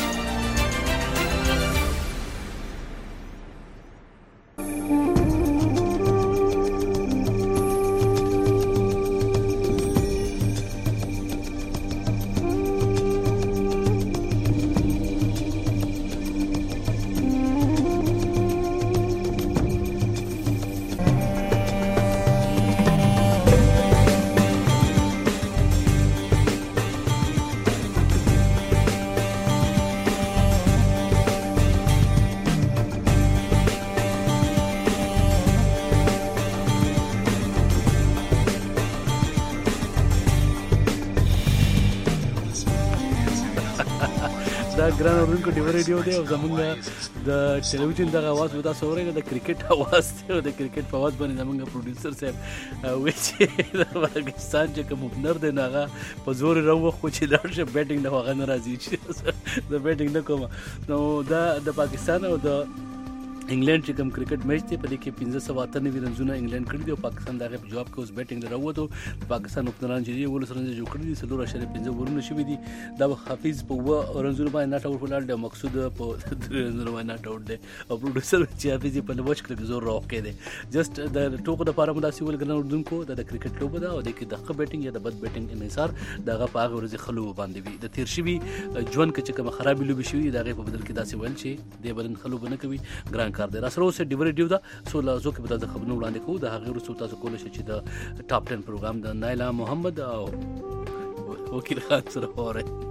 ګران اورونکو ډیو ریډیو دی او زمونږ د ټلویزیون دغه आवाज ودا سوري د کرکټ आवाज دی او د کرکټ په आवाज باندې زمونږ پروډوسر صاحب وی چې د پاکستان چې کوم اوپنر دی ناغه په زور راو خو چې لاړ بیټینګ نه هغه ناراضي چې د بیټینګ نه کوم نو دا د پاکستان او د انګلند چې کوم کرکټ میچ دی په دې کې پنځه سوه اته نوي رنزونه انګلند کړي دي او پاکستان دغه په جواب کې اوس بیټینګ راووتو پاکستان اوپنران چې ولس رنز جوړ کړی دي څلور اشاریه پنځه ورونه شوي دي دا حافظ په و رنزونه باندې ناټ اوټ ولاړ دی مقصود په رنزونه باندې ناټ اوټ دی او پروډوسر چې حافظ په لوچ کې زور راوکې دی جست د ټوکو د لپاره مداسي ول ګران اردوونکو د کرکټ لوبه ده او د کې دغه بیټینګ یا د بد بیټینګ انحصار دغه په هغه ورځ خلو باندې وي د تیر شوي ژوند کې چې کوم خرابې لوبې شوي دغه په بدل کې داسې ویل چې د بلن خلو بنه کوي ګران کار دی راسره اوس ډیو ریډیو دا سو لازو کې به تاسو خبرونه وړاندې کوو د هغه وروسته تاسو کولای شئ چې د ټاپ ټن پروګرام د نایلا محمد او وکیل خان سره وره